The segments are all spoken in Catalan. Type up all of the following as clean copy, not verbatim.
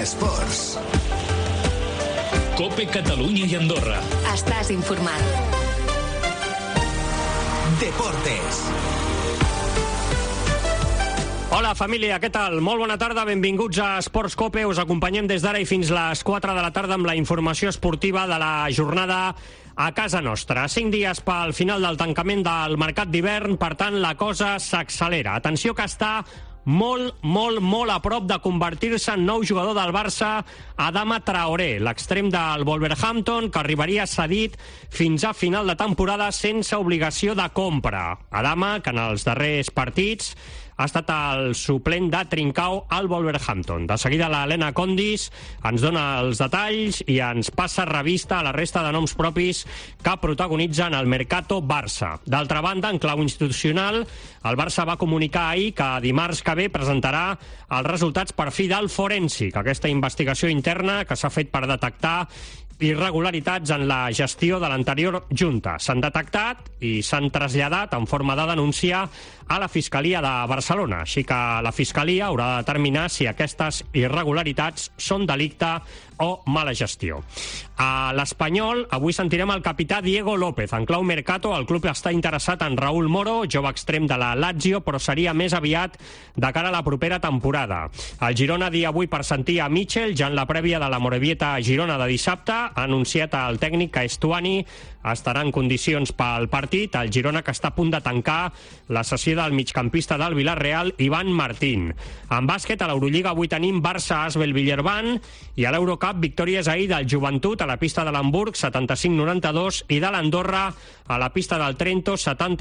Esports. COPE Catalunya i Andorra. Estàs informat. Deportes. Hola, família, què tal? Molt bona tarda, benvinguts a Esports COPE. Us acompanyem des d'ara i fins les 4 de la tarda amb la informació esportiva de la jornada a casa nostra. 5 dies pel final del tancament del mercat d'hivern, per tant, la cosa s'accelera. Atenció que està molt a prop de convertir-se en nou jugador del Barça Adama Traoré, l'extrem del Wolverhampton, que arribaria cedit fins a final de temporada sense obligació de compra. Adama, que en els darrers partits ha estat el suplent de Trincao al Wolverhampton. De seguida l'Helena Condis ens dona els detalls i ens passa revista a la resta de noms propis que protagonitzen el Mercato Barça. D'altra banda, en clau institucional, el Barça va comunicar ahir que dimarts que ve presentarà els resultats per fi del forènsic, aquesta investigació interna que s'ha fet per detectar irregularitats en la gestió de l'anterior Junta. S'han detectat i s'han traslladat en forma de denúncia a la Fiscalia de Barcelona, així que la Fiscalia haurà de determinar si aquestes irregularitats són delicte o mala gestió. A l'Espanyol, avui sentirem el capità Diego López. En clau Mercato, el club està interessat en Raúl Moro, jove extrem de la Lazio, però seria més aviat de cara a la propera temporada. El Girona dia avui per sentir a Mitchell, ja en la prèvia de la Morevieta-Girona de dissabte, ha anunciat el tècnic que Estuani estarà en condicions pel partit. El Girona, que està a punt de tancar la sessió del migcampista del Villarreal, Ivan Martín. En bàsquet, a l'Eurolliga, avui tenim Barça-Asbel-Villeurbanne, i a l'Eurocup, victòries ahir del Joventut a la pista de l'Hamburg, 75-92, i de l'Andorra a la pista del Trento,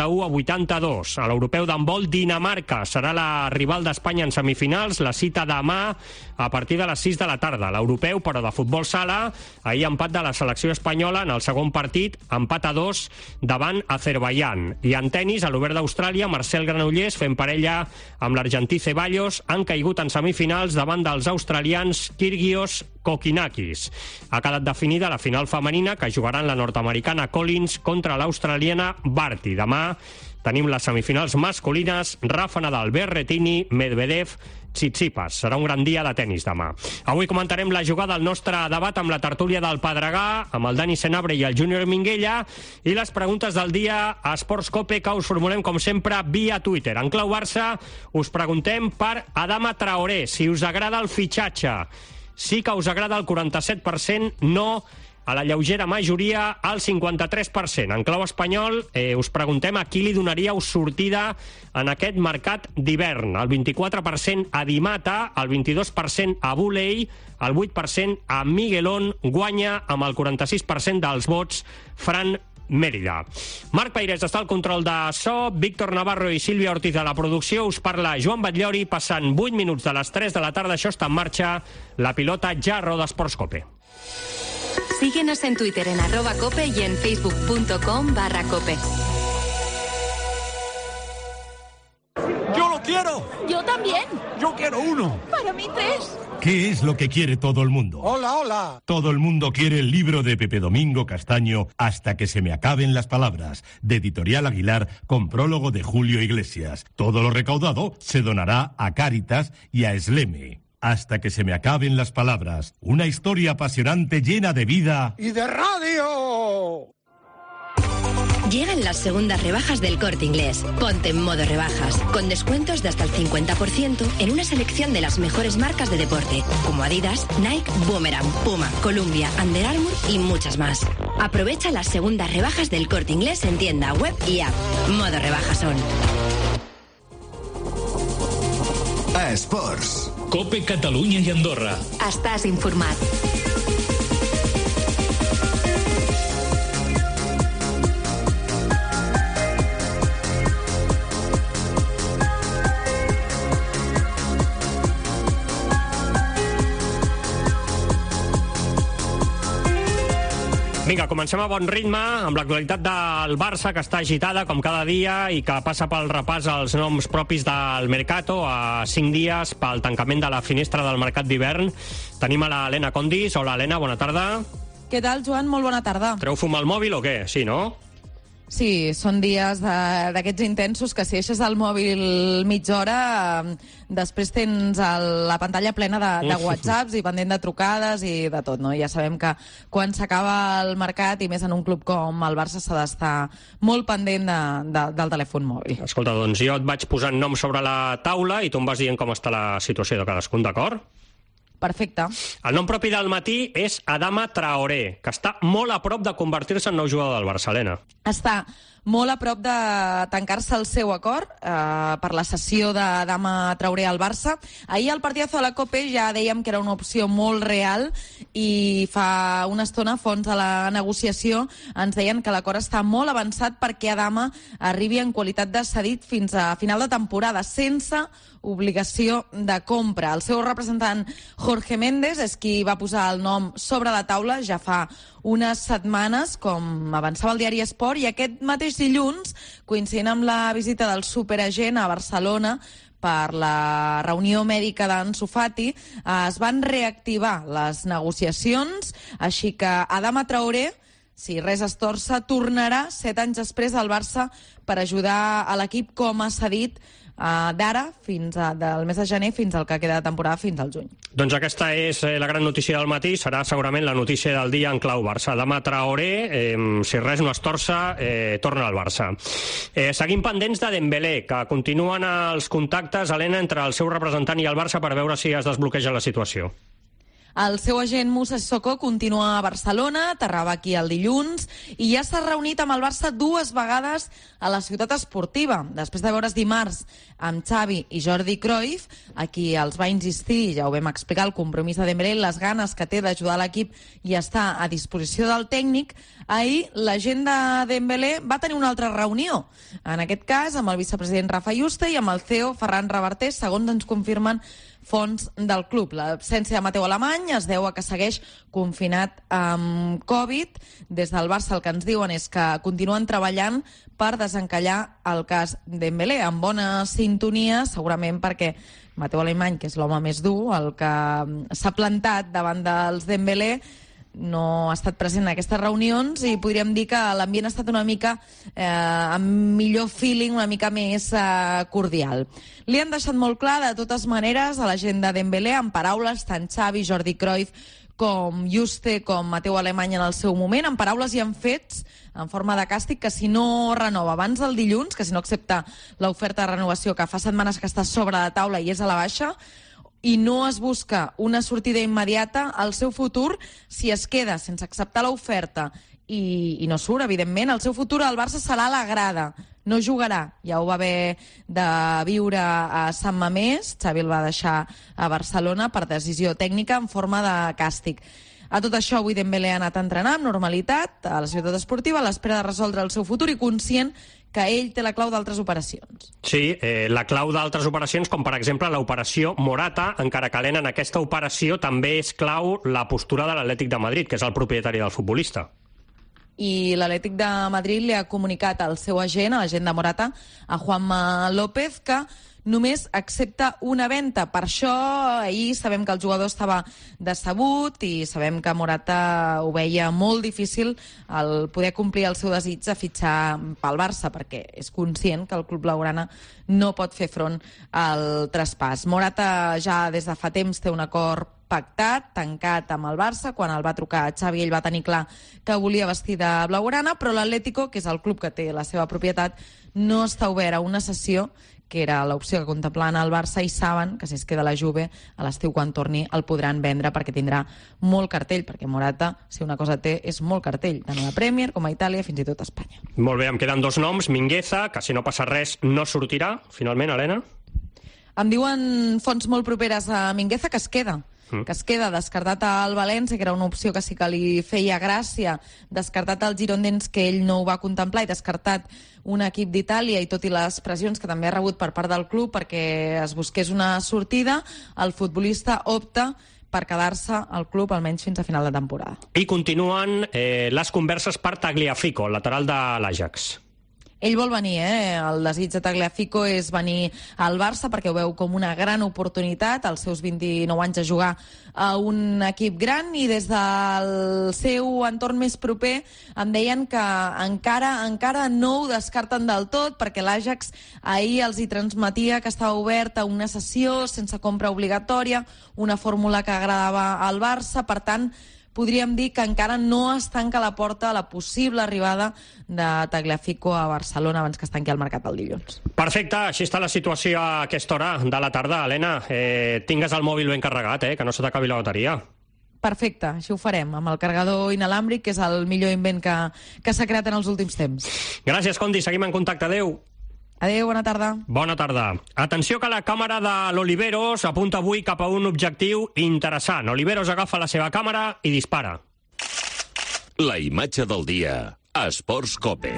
71-82. A l'Europeu d'handbol, Dinamarca serà la rival d'Espanya en semifinals, la cita demà a partir de les 6 de la tarda. L'Europeu, però de futbol sala, ahir empat de la selecció espanyola en el segon partit, empat a 2 davant Azerbaiyán. I en tenis, a l'Obert d'Austràlia, Marcel Granollers, fent parella amb l'argentí Ceballos, han caigut en semifinals davant dels australians Kyrgios Kokinakis. Ha quedat definida la final femenina, que jugaran la nord-americana Collins contra l'australiana Barty. Demà tenim les semifinals masculines, Rafa Nadal, Berrettini, Medvedev, Tsitsipas. Serà un gran dia de tenis demà. Avui comentarem la jugada al nostre debat amb la tertúlia del Pedregà, amb el Dani Senabre i el Júnior Minguella, i les preguntes del dia a Esports COPE, que us formulem, com sempre, via Twitter. En clau Barça, us preguntem per Adama Traoré, si us agrada el fitxatge. Sí que us agrada el 47%, no a la lleugera majoria al 53%. En clau espanyol, us preguntem a qui li donaríeu sortida en aquest mercat d'hivern. El 24% a Di Mata, el 22% a Buley, el 8% a Miguelón, guanya amb el 46% dels vots Fran Mérida. Marc Peirés està al control de so, Víctor Navarro i Sílvia Ortiz de la producció. Us parla Joan Batllori, passant 8 minuts de les 3 de la tarda. Això està en marxa. La pilota ja roda Esports COPE. Síguenos en Twitter en @cope y en facebook.com/cope. ¡Yo lo quiero! ¡Yo también! ¡Yo quiero uno! ¡Para mí 3! ¿Qué es lo que quiere todo el mundo? ¡Hola, hola! Todo el mundo quiere el libro de Pepe Domingo Castaño, Hasta que se me acaben las palabras, de Editorial Aguilar, con prólogo de Julio Iglesias. Todo lo recaudado se donará a Cáritas y a Esleme. Hasta que se me acaben las palabras. Una historia apasionante llena de vida ¡y de radio! Llegan las segundas rebajas del Corte Inglés. Ponte en modo rebajas, con descuentos de hasta el 50% en una selección de las mejores marcas de deporte, como Adidas, Nike, Boomerang, Puma, Columbia, Under Armour y muchas más. Aprovecha las segundas rebajas del Corte Inglés en tienda, web y app. Modo rebajas on. A Esports. COPE Catalunya i Andorra. Estàs informat. Vinga, comencem a bon ritme amb l'actualitat del Barça, que està agitada com cada dia i que passa pel repàs als noms propis del Mercato a 5 dies pel tancament de la finestra del mercat d'hivern. Tenim a l'Helena Condis. Hola, Helena, bona tarda. Què tal, Joan? Molt bona tarda. Treu fum al mòbil o què? Sí, no? Sí, són dies d'aquests intensos que si deixes el mòbil mitja hora, després tens la pantalla plena de whatsapps i pendent de trucades i de tot, no? Ja sabem que quan s'acaba el mercat, i més en un club com el Barça, s'ha d'estar molt pendent del telèfon mòbil. Escolta, doncs jo et vaig posant noms sobre la taula i tu em vas dient com està la situació de cadascun, d'acord? Perfecte. El nom propi del matí és Adama Traoré, que està molt a prop de convertir-se en nou jugador del Barça, Helena. Està molt a prop de tancar-se el seu acord per la cessió d'Adama Traoré al Barça. Ahir al partidazo de la Copa ja dèiem que era una opció molt real i fa una estona fons de la negociació ens deien que l'acord està molt avançat perquè Adama arribi en qualitat de cedit fins a final de temporada, sense obligació de compra. El seu representant Jorge Méndez és qui va posar el nom sobre la taula ja fa unes setmanes, com avançava el diari Esport, i aquest mateix dilluns, coincidint amb la visita del superagent a Barcelona per la reunió mèdica d'Ansu Fati, es van reactivar les negociacions, així que Adama Traoré, si res es torça, tornarà 7 anys després al Barça per ajudar a l'equip com a cedit d'ara, del mes de gener fins al que queda de temporada, fins al juny. Doncs aquesta és la gran notícia del matí, serà segurament la notícia del dia en clau Barça. Adama Traoré, si res no es torça, torna al Barça. Seguim pendents de Dembélé, que continuen els contactes, Helena, entre el seu representant i el Barça per veure si es desbloqueja la situació. El seu agent Moussa Sissoko continua a Barcelona, aterrava aquí el dilluns, i ja s'ha reunit amb el Barça 2 vegades a la ciutat esportiva. Després de veure's dimarts amb Xavi i Jordi Cruyff, a qui els va insistir, ja ho vam explicar, el compromís de Dembélé, les ganes que té d'ajudar l'equip i estar a disposició del tècnic, ahir l'agent de Dembélé va tenir una altra reunió. En aquest cas, amb el vicepresident Rafa Yuste i amb el CEO Ferran Reverter, segons ens confirmen fons del club. L'absència de Mateu Alemany es deu a que segueix confinat amb Covid. Des del Barça el que ens diuen és que continuen treballant per desencallar el cas Dembélé, amb bona sintonia, segurament perquè Mateu Alemany, que és l'home més dur, el que s'ha plantat davant dels Dembélé, no ha estat present en aquestes reunions i podríem dir que l'ambient ha estat una mica amb millor feeling, una mica més cordial. Li han deixat molt clar, de totes maneres, a la gent de Dembélé, amb paraules, tant Xavi, Jordi Cruyff, com Yuste, com Mateu Alemany en el seu moment, amb paraules i amb fets, en forma de càstig, que si no renova abans del dilluns, que si no accepta l'oferta de renovació que fa setmanes que està sobre la taula i és a la baixa, i no es busca una sortida immediata, el seu futur, si es queda sense acceptar l'oferta i no surt, evidentment, el seu futur al Barça serà a la grada, no jugarà. Ja ho va haver de viure a Sant Mamés, Xavi el va deixar a Barcelona per decisió tècnica en forma de càstig. A tot això, avui Dembélé ha anat a entrenar amb normalitat a la ciutat esportiva a l'espera de resoldre el seu futur i conscient que ell té la clau d'altres operacions. Sí, la clau d'altres operacions, com per exemple l'operació Morata, encara que en aquesta operació també és clau la postura de l'Atlètic de Madrid, que és el propietari del futbolista. I l'Atlètic de Madrid li ha comunicat al seu agent, a l'agent de Morata, a Juanma López, que només accepta una venda. Per això ahir sabem que el jugador estava decebut i sabem que Morata ho veia molt difícil el poder complir el seu desig de fitxar pel Barça, perquè és conscient que el club blaugrana no pot fer front al traspàs. Morata ja des de fa temps té un acord pactat, tancat amb el Barça. Quan el va trucar Xavi, ell va tenir clar que volia vestir de blaugrana, però l'Atlético, que és el club que té la seva propietat, no està obert a una cessió, que era l'opció que contemplaven al Barça, i saben que si es queda la Juve a l'estiu quan torni el podran vendre perquè tindrà molt cartell, perquè Morata, si una cosa té, és molt cartell, tant a la Premier com a Itàlia, fins i tot a Espanya. Molt bé, em queden 2 noms, Mingueza, que si no passa res no sortirà, finalment, Helena? Em diuen fonts molt properes a Mingueza que es queda descartat al València, que era una opció que sí que li feia gràcia, descartat al Girondins, que ell no ho va contemplar, i descartat un equip d'Itàlia, i tot i les pressions que també ha rebut per part del club perquè es busqués una sortida, el futbolista opta per quedar-se al club almenys fins a final de temporada. I continuen les converses per Tagliafico, lateral de l'Ajax. Ell vol venir, El desig de Tagliafico és venir al Barça perquè ho veu com una gran oportunitat, als seus 29 anys, de jugar a un equip gran, i des del seu entorn més proper em deien que encara no ho descarten del tot, perquè l'Ajax ahir els hi transmetia que estava obert a una cessió sense compra obligatòria, una fórmula que agradava al Barça. Per tant, podríem dir que encara no es tanca la porta a la possible arribada de Tagliafico a Barcelona abans que es tanqui el mercat el dilluns. Perfecte, així està la situació a aquesta hora de la tarda. Helena, tingues el mòbil ben carregat, que no se t'acabi la bateria. Perfecte, així ho farem, amb el carregador inalàmbric, que és el millor invent que s'ha creat en els últims temps. Gràcies, Condi, seguim en contacte. Adéu. Adéu, bona tarda. Bona tarda. Atenció que la càmera de l'Oliveros apunta avui cap a un objectiu interessant. Oliveros agafa la seva càmera i dispara. La imatge del dia a Esports Cope.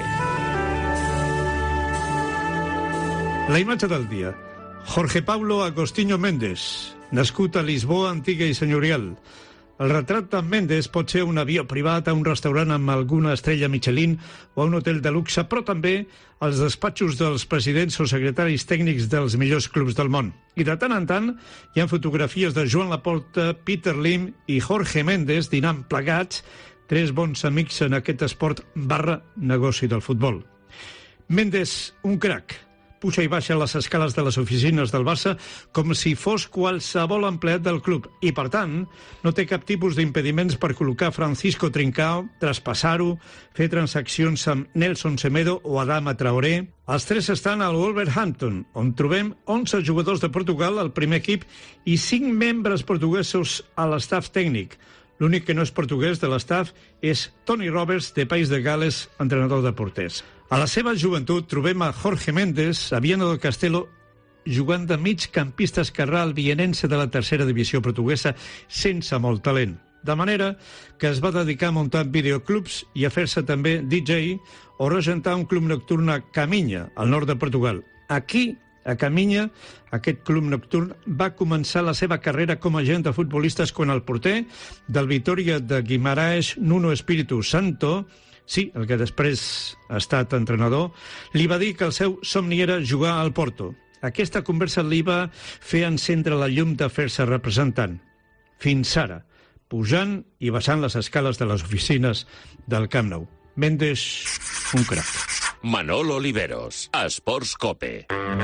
La imatge del dia. Jorge Pablo Agostinho Méndez, nascut a Lisboa antiga i senyorial. El retrat d'en Méndez pot ser un avió privat, a un restaurant amb alguna estrella Michelin o a un hotel de luxe, però també als despatxos dels presidents o secretaris tècnics dels millors clubs del món. I de tant en tant hi ha fotografies de Joan Laporta, Peter Lim i Jorge Méndez dinant plegats, tres bons amics en aquest esport /negoci del futbol. Méndez, un crac. Puja i baixa les escales de les oficines del Barça com si fos qualsevol empleat del club i, per tant, no té cap tipus d'impediments per col·locar Francisco Trincao, traspassar-ho, fer transaccions amb Nelson Semedo o Adama Traoré. Els tres estan al Wolverhampton, on trobem 11 jugadors de Portugal al primer equip i 5 membres portuguesos a l'estaf tècnic. L'únic que no és portuguès de l'estaf és Tony Roberts, de País de Gales, entrenador de porters. A la seva joventut trobem a Jorge Méndez, a Viana del Castelo, jugant de migcampista esquerrà al vienense de la tercera divisió portuguesa, sense molt talent. De manera que es va dedicar a muntar videoclubs i a fer-se també DJ o regentar un club nocturn a Caminha, al nord de Portugal. Aquí, a Caminha, aquest club nocturn va començar la seva carrera com a agent de futbolistes quan el porter del Vitória de Guimarães, Nuno Espírito Santo, sí, el que després ha estat entrenador, li va dir que el seu somni era jugar al Porto. Aquesta conversa li va fer encendre la llum de fer-se representant. Fins ara, pujant i baixant les escales de les oficines del Camp Nou. Méndez, un crac. Manol Oliveros, a Esports Cope.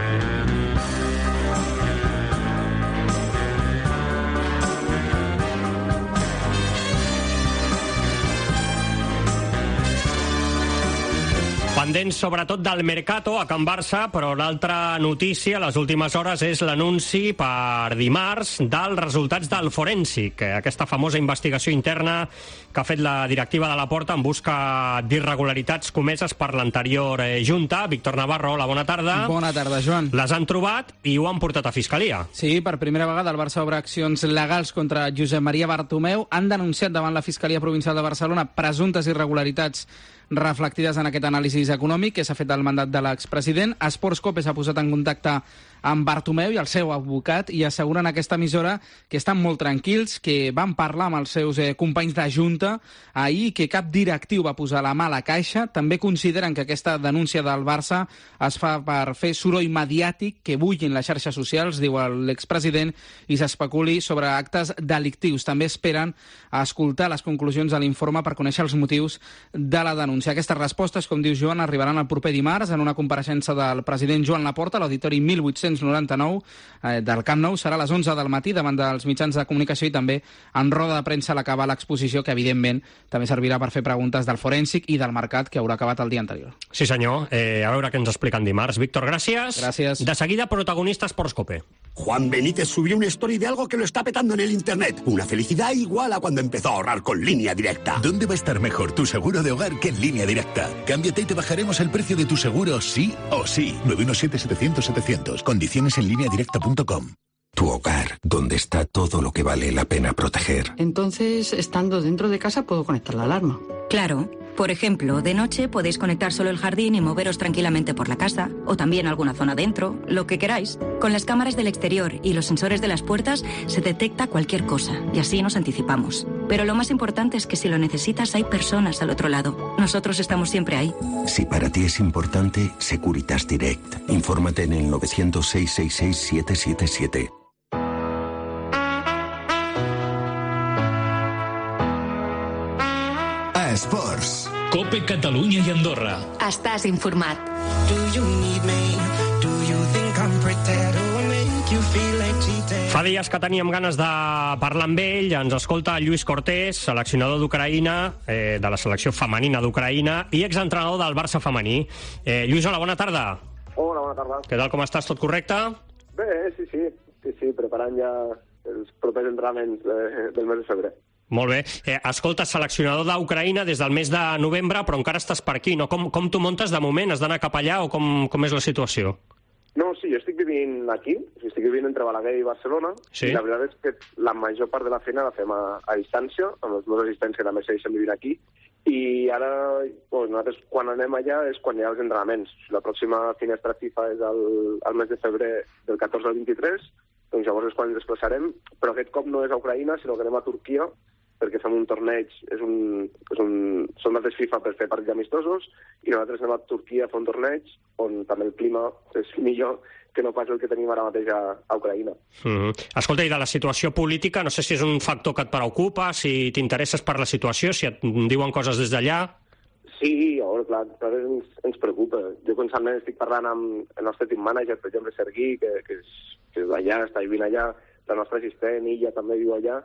Pendents sobretot del Mercato a Can Barça, però l'altra notícia a les últimes hores és l'anunci per dimarts dels resultats del forènsic, aquesta famosa investigació interna que ha fet la directiva de la Porta en busca d'irregularitats comeses per l'anterior Junta. Víctor Navarro, hola, bona tarda. Bona tarda, Joan. Les han trobat i ho han portat a Fiscalia. Sí, per primera vegada el Barça obre accions legals contra Josep Maria Bartomeu. Han denunciat davant la Fiscalia Provincial de Barcelona presumptes irregularitats reflectides en aquest anàlisi econòmic que s'ha fet al mandat de l'expresident. Esports Cope s'ha posat en contacte amb Bartomeu i el seu advocat i asseguren a aquesta emissora que estan molt tranquils, que van parlar amb els seus companys de Junta ahir, que cap directiu va posar la mà a la caixa. També consideren que aquesta denúncia del Barça es fa per fer soroll mediàtic que bullin les xarxes socials, diu l'expresident, i s'especuli sobre actes delictius. També esperen escoltar les conclusions de l'informe per conèixer els motius de la denúncia. Aquestes respostes, com diu Joan, arribaran el proper dimarts en una compareixença del president Joan Laporta a l'auditori 1899 del Camp Nou. Serà a les 11 del matí davant dels mitjans de comunicació i també en roda de premsa a l'acabar l'exposició, que evidentment també servirà per fer preguntes del forènsic i del mercat, que haurà acabat el dia anterior. Sí, senyor. A veure què ens expliquen dimarts. Víctor, gràcies. Gràcies. De seguida, protagonista Esports Cope. Juan Benítez subió una story de algo que lo está petando en el internet. Una felicidad igual a cuando empezó a ahorrar con Línea Directa. ¿Dónde va a estar mejor tu seguro de hogar que en Línea Directa? Cámbiate y te bajaremos el precio de tu seguro sí o sí. 917-700-700. Condiciones en lineadirecta.com. Tu hogar, donde está todo lo que vale la pena proteger. Entonces, estando dentro de casa, puedo conectar la alarma. Claro. Por ejemplo, de noche podéis conectar solo el jardín y moveros tranquilamente por la casa, o también alguna zona dentro, lo que queráis. Con las cámaras del exterior y los sensores de las puertas se detecta cualquier cosa y así nos anticipamos. Pero lo más importante es que si lo necesitas hay personas al otro lado. Nosotros estamos siempre ahí. Si para ti es importante, Securitas Direct. Infórmate en el 900-666-777. Esports. Cope Catalunya i Andorra. Estàs informat. Fa dies que teníem ganes de parlar amb ell. Ens escolta Lluís Cortés, seleccionador d'Ucraïna, de la selecció femenina d'Ucraïna i exentrenador del Barça femení. Lluís, hola, bona tarda. Hola, bona tarda. Què tal, com estàs? Tot correcte? Bé, sí, preparant ja els propers entrenaments del mes de febrer. Molt bé. Escolta, seleccionador d'Ucraïna des del mes de novembre, però encara estàs per aquí, no? Com t'ho muntes de moment? Has d'anar cap allà o com és la situació? No, sí, jo estic vivint aquí, estic vivint entre Balaguer i Barcelona, sí. I la veritat és que la major part de la feina la fem a distància, amb els meus assistents que també segueixen vivint aquí, i ara, nosaltres quan anem allà és quan hi ha els entrenaments. La pròxima finestra FIFA és al mes de febrer del 14 al 23, doncs llavors és quan ens desplaçarem, però aquest cop no és a Ucraïna, sinó que anem a Turquia, perquè fem un torneig, són dates FIFA per fer partits amistosos, i nosaltres anem a Turquia a fer un torneig on també el clima és millor que no pas el que tenim ara mateix a Ucraïna. Escolta, i de la situació política, no sé si és un factor que et preocupa, si t'interesses per la situació, si et diuen coses des d'allà. Sí, clar, ens preocupa. Jo constantment estic parlant amb el nostre team manager, per exemple, Sergi, que és d'allà, està vivint allà, la nostra assistent, ella també viu allà,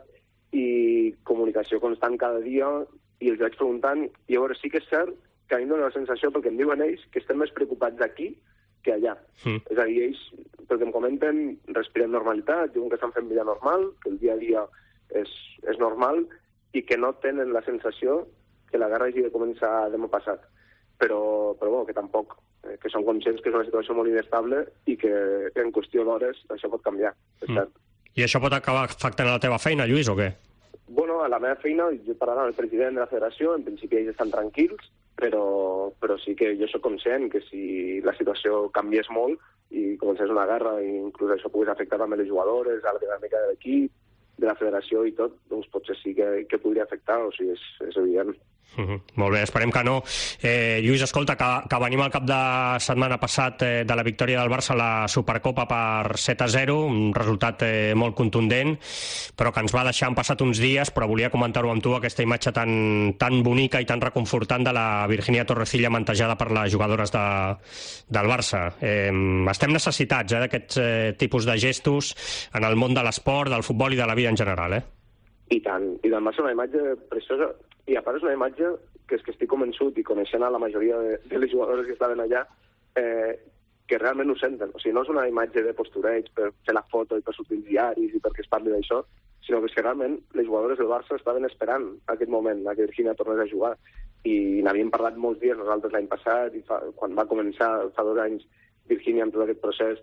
i comunicació constant cada dia, i els vaig preguntant, i llavors sí que és cert que a mi em dóna la sensació, perquè em diuen ells, que estem més preocupats aquí que allà. És a dir, ells, pel que em comenten, respiren normalitat, diuen que estan fent vida normal, que el dia a dia és normal, i que no tenen la sensació que la guerra hagi de començar demà passat. Però que tampoc, que són conscients que és una situació molt inestable i que en qüestió d'hores això pot canviar, és cert. I això pot acabar afectant a la teva feina, Lluís, o què? Bueno, a la meva feina, jo parlant amb el president de la federació, en principi ells estan tranquils, però sí que jo soc conscient que si la situació canviés molt i comencés una guerra i inclús això pogués afectar també les jugadores, a la dinàmica de l'equip, de la federació i tot, doncs potser sí que podria afectar, o sigui, és evident. Molt bé, esperem que no. Lluís, escolta, que venim al cap de setmana passat de la victòria del Barça a la Supercopa per 7-0, un resultat molt contundent, però que ens va deixar, han passat uns dies, però volia comentar-ho amb tu, aquesta imatge tan bonica i tan reconfortant de la Virginia Torrecilla mantejada per les jugadores del Barça. Estem necessitats d'aquests tipus de gestos en el món de l'esport, del futbol i de la vida en general, I tant, va ser una imatge preciosa. I a part és una imatge que estic convençut, i coneixent a la majoria de les jugadores que estaven allà, que realment ho senten. O sigui, no és una imatge de postureig per fer la foto i per sortir els diaris i perquè es parli d'això, sinó que és que realment les jugadores del Barça estaven esperant aquest moment, que Virginia tornés a jugar. I n'havíem parlat molts dies nosaltres l'any passat, i quan va començar, fa 2 anys, Virginia amb tot aquest procés,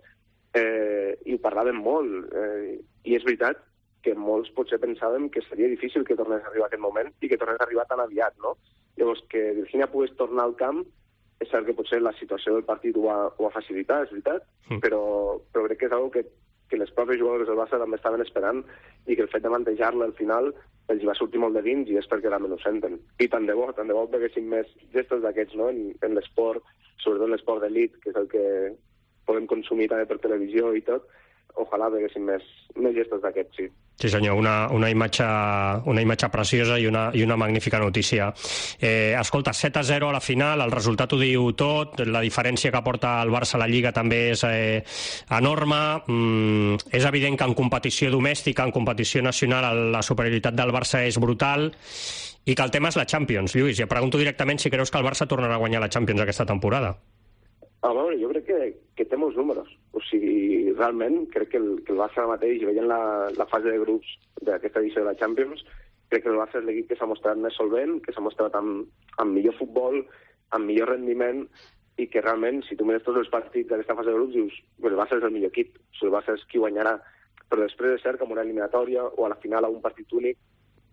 i ho parlàvem molt. I és veritat que molts potser pensàvem que seria difícil que tornés a arribar aquest moment i que tornés a arribar tan aviat, no? Llavors, que Virginia pogués tornar al camp, és cert que potser la situació del partit ho va facilitar, és veritat, però crec que és una que les pròpies jugadores del Barça també estaven esperant i que el fet de mantejar-la al final els va sortir molt de dins i és perquè realment ho senten. I tant de bo veguessin més gestos d'aquests, no?, en l'esport, sobretot l'esport d'elit, que és el que podem consumir també per televisió i tot. Ojalà veguessin més gestos d'aquests, sí. Sí, senyor, una imatge preciosa i una magnífica notícia. Escolta, 7-0 a la final, el resultat ho diu tot, la diferència que porta el Barça a la Lliga també és enorme. És evident que en competició domèstica, en competició nacional, la superioritat del Barça és brutal i que el tema és la Champions. Lluís, ja pregunto directament si creus que el Barça tornarà a guanyar la Champions aquesta temporada. A veure, jo crec que té molts números. O sigui, realment, crec que el Barça ara mateix, veient la fase de grups d'aquesta edició de la Champions, crec que el Barça és l'equip que s'ha mostrat més solvent, que s'ha mostrat amb millor futbol, amb millor rendiment, i que realment, si tu mires tots els partits d'aquesta fase de grups, dius, el Barça és el millor equip, el Barça és qui guanyarà. Però després és cert que en una eliminatòria o a la final a un partit únic,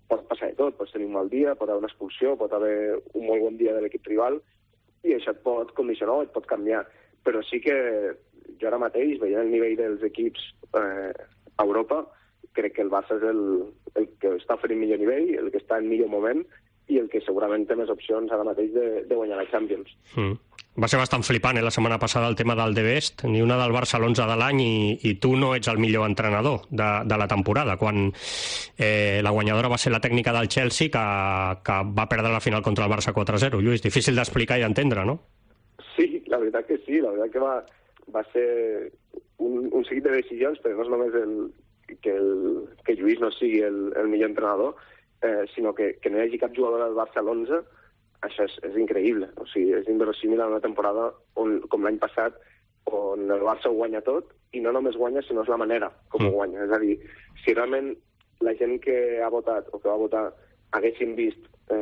pot passar de tot, pots tenir un mal dia, pot haver una expulsió, pot haver un molt bon dia de l'equip rival, i això et pot condicionar o et pot canviar. Però sí que jo ara mateix, veient el nivell dels equips a Europa, crec que el Barça és el que està oferint millor nivell, el que està en millor moment, i el que segurament té més opcions ara mateix de guanyar la Champions. Va ser bastant flipant, la setmana passada, el tema del The Best, ni una del Barça l'11 de l'any i tu no ets el millor entrenador de la temporada, quan la guanyadora va ser la tècnica del Chelsea, que va perdre la final contra el Barça 4-0. Lluís, difícil d'explicar i d'entendre, no? Sí, la veritat que sí, la veritat que va ser un seguit de decisions, però no és només que Lluís no sigui el millor entrenador, sinó que no hi hagi cap jugador del Barça a l'11, això és increïble. O sigui, és inverosímil en una temporada com l'any passat, on el Barça ho guanya tot, i no només guanya, sinó és la manera com ho guanya. És a dir, si realment la gent que ha votat o que va votar haguessin vist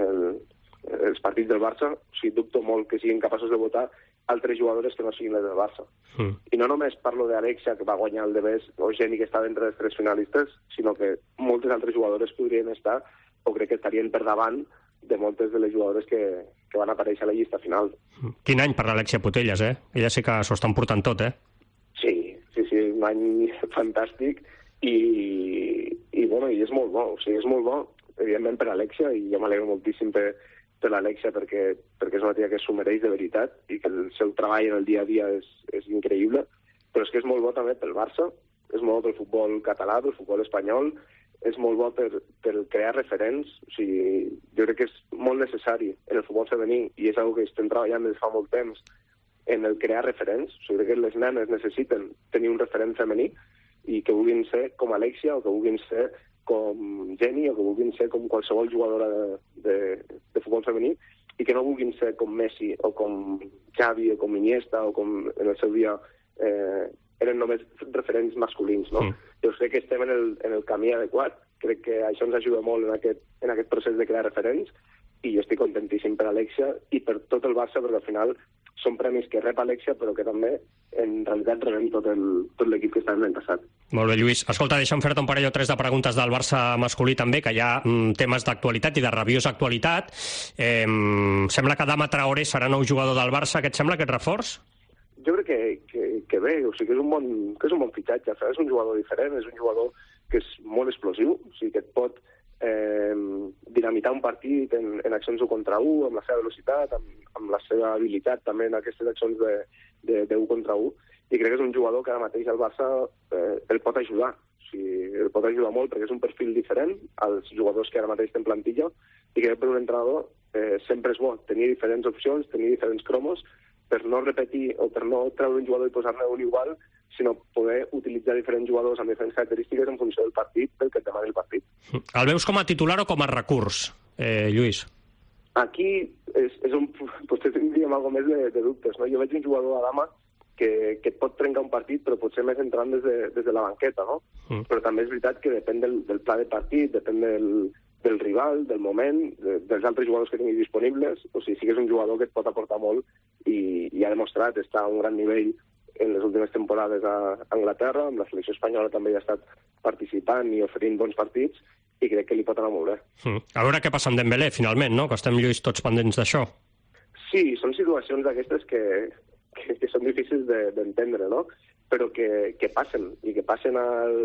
els partits del Barça, o sigui, dubto molt que siguin capaços de votar altres jugadores que no siguin les del Barça. I no només parlo d'Alexia, que va guanyar el The Best, o Jenny, que està d'entre les 3 finalistes, sinó que moltes altres jugadores podrien estar, o crec que estarien per davant de moltes de les jugadores que van aparèixer a la llista final. Quin any per l'Alexia Putellas, Ella sí que s'ho estan portant tot, Sí, un any fantàstic i és molt bo, o sigui, és molt bo, evidentment per Alexia, i jo m'alegro moltíssim per l'Alexia perquè és una tia que s'ho mereix de veritat i que el seu treball en el dia a dia és increïble, però és que és molt bo també pel Barça, és molt bo pel futbol català, pel futbol espanyol, és molt bo per crear referents. O sigui, jo crec que és molt necessari en el futbol femení, i és una que estem treballant des de fa molt temps, en el crear referents. O sigui, crec que les nenes necessiten tenir un referent femení i que vulguin ser com Alexia, o que vulguin ser com Jenny, o que vulguin ser com qualsevol jugadora de futbol femení, i que no vulguin ser com Messi, o com Xavi, o com Iniesta, o com en el seu dia eren només referents masculins, no? Jo crec que estem en el camí adequat. Crec que això ens ajuda molt en aquest procés de crear referents, i jo estic contentíssim per Alexia i per tot el Barça, perquè al final són premis que rep Alexia, però que també en realitat rebem tot l'equip que està l'any passat. Molt bé, Lluís. Escolta, deixa'm fer-te un parell o 3 de preguntes del Barça masculí també, que hi ha temes d'actualitat i de rabiosa actualitat. Sembla que Adama Traoré serà nou jugador del Barça. Què et sembla aquest reforç? Jo crec que bé, o sigui, que és un bon fitxatge. És un jugador diferent, és un jugador que és molt explosiu, o sigui, que et pot dinamitar un partit en accions 1 contra 1, amb la seva velocitat, amb la seva habilitat també en aquestes accions de 1 contra 1, i crec que és un jugador que ara mateix el Barça el pot ajudar. O sigui, el pot ajudar molt perquè és un perfil diferent als jugadors que ara mateix té en plantilla, i crec que per un entrenador sempre és bo tenir diferents opcions, tenir diferents cromos, per no repetir o per no treure un jugador i posar-ne un igual, sinó poder utilitzar diferents jugadors amb diferents característiques en funció del partit, del que et demani el partit. El veus com a titular o com a recurs, Lluís? Aquí és on potser tindríem alguna més de dubtes, no? Jo veig un jugador a Adama que et pot trencar un partit, però potser més entrant des de la banqueta, no? Però també és veritat que depèn del pla de partit, depèn del rival, del moment, dels altres jugadors que tinguis disponibles. O sigui, sí que és un jugador que et pot aportar molt i ha demostrat estar a un gran nivell en les últimes temporades a Anglaterra, amb la selecció espanyola també hi ha estat participant i oferint bons partits, i crec que li pot anar molt bé. A veure què passa amb Dembélé, finalment, no? Que estem, Lluís, tots pendents d'això. Sí, són situacions d'aquestes que són difícils d'entendre, no? Però que passen, i que passen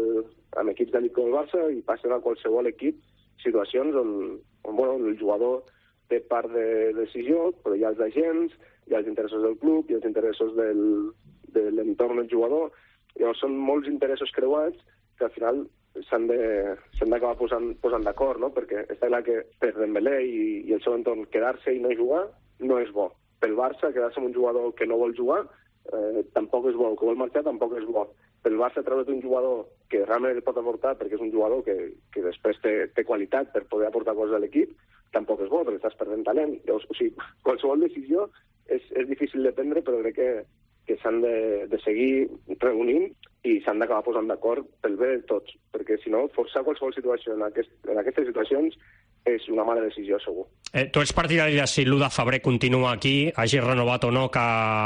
amb equips d'elit com el Barça, i passen a qualsevol equip, situacions on el jugador té part de decisió, però hi ha els agents, hi ha els interessos del club, hi ha els interessos de l'entorn del jugador. Llavors són molts interessos creuats que al final s'han d'acabar posant d'acord, no? Perquè està clar que per Dembélé i el seu entorn quedar-se i no jugar no és bo. Pel Barça quedar-se amb un jugador que no vol jugar tampoc és bo, que vol marxar tampoc és bo. Pel Barça treure't un jugador que realment et pot aportar, perquè és un jugador que després té qualitat per poder aportar coses a l'equip, tampoc és bo, perquè estàs perdent talent. Llavors, o sigui, qualsevol decisió és difícil de prendre, però crec que s'han de seguir reunint i s'han d'acabar posant d'acord pel bé de tots, perquè si no, forçar qualsevol situació en aquestes situacions és una mala decisió, segur. Tu ets partidari de si l'1 de febrer continua aquí, hagi renovat o no,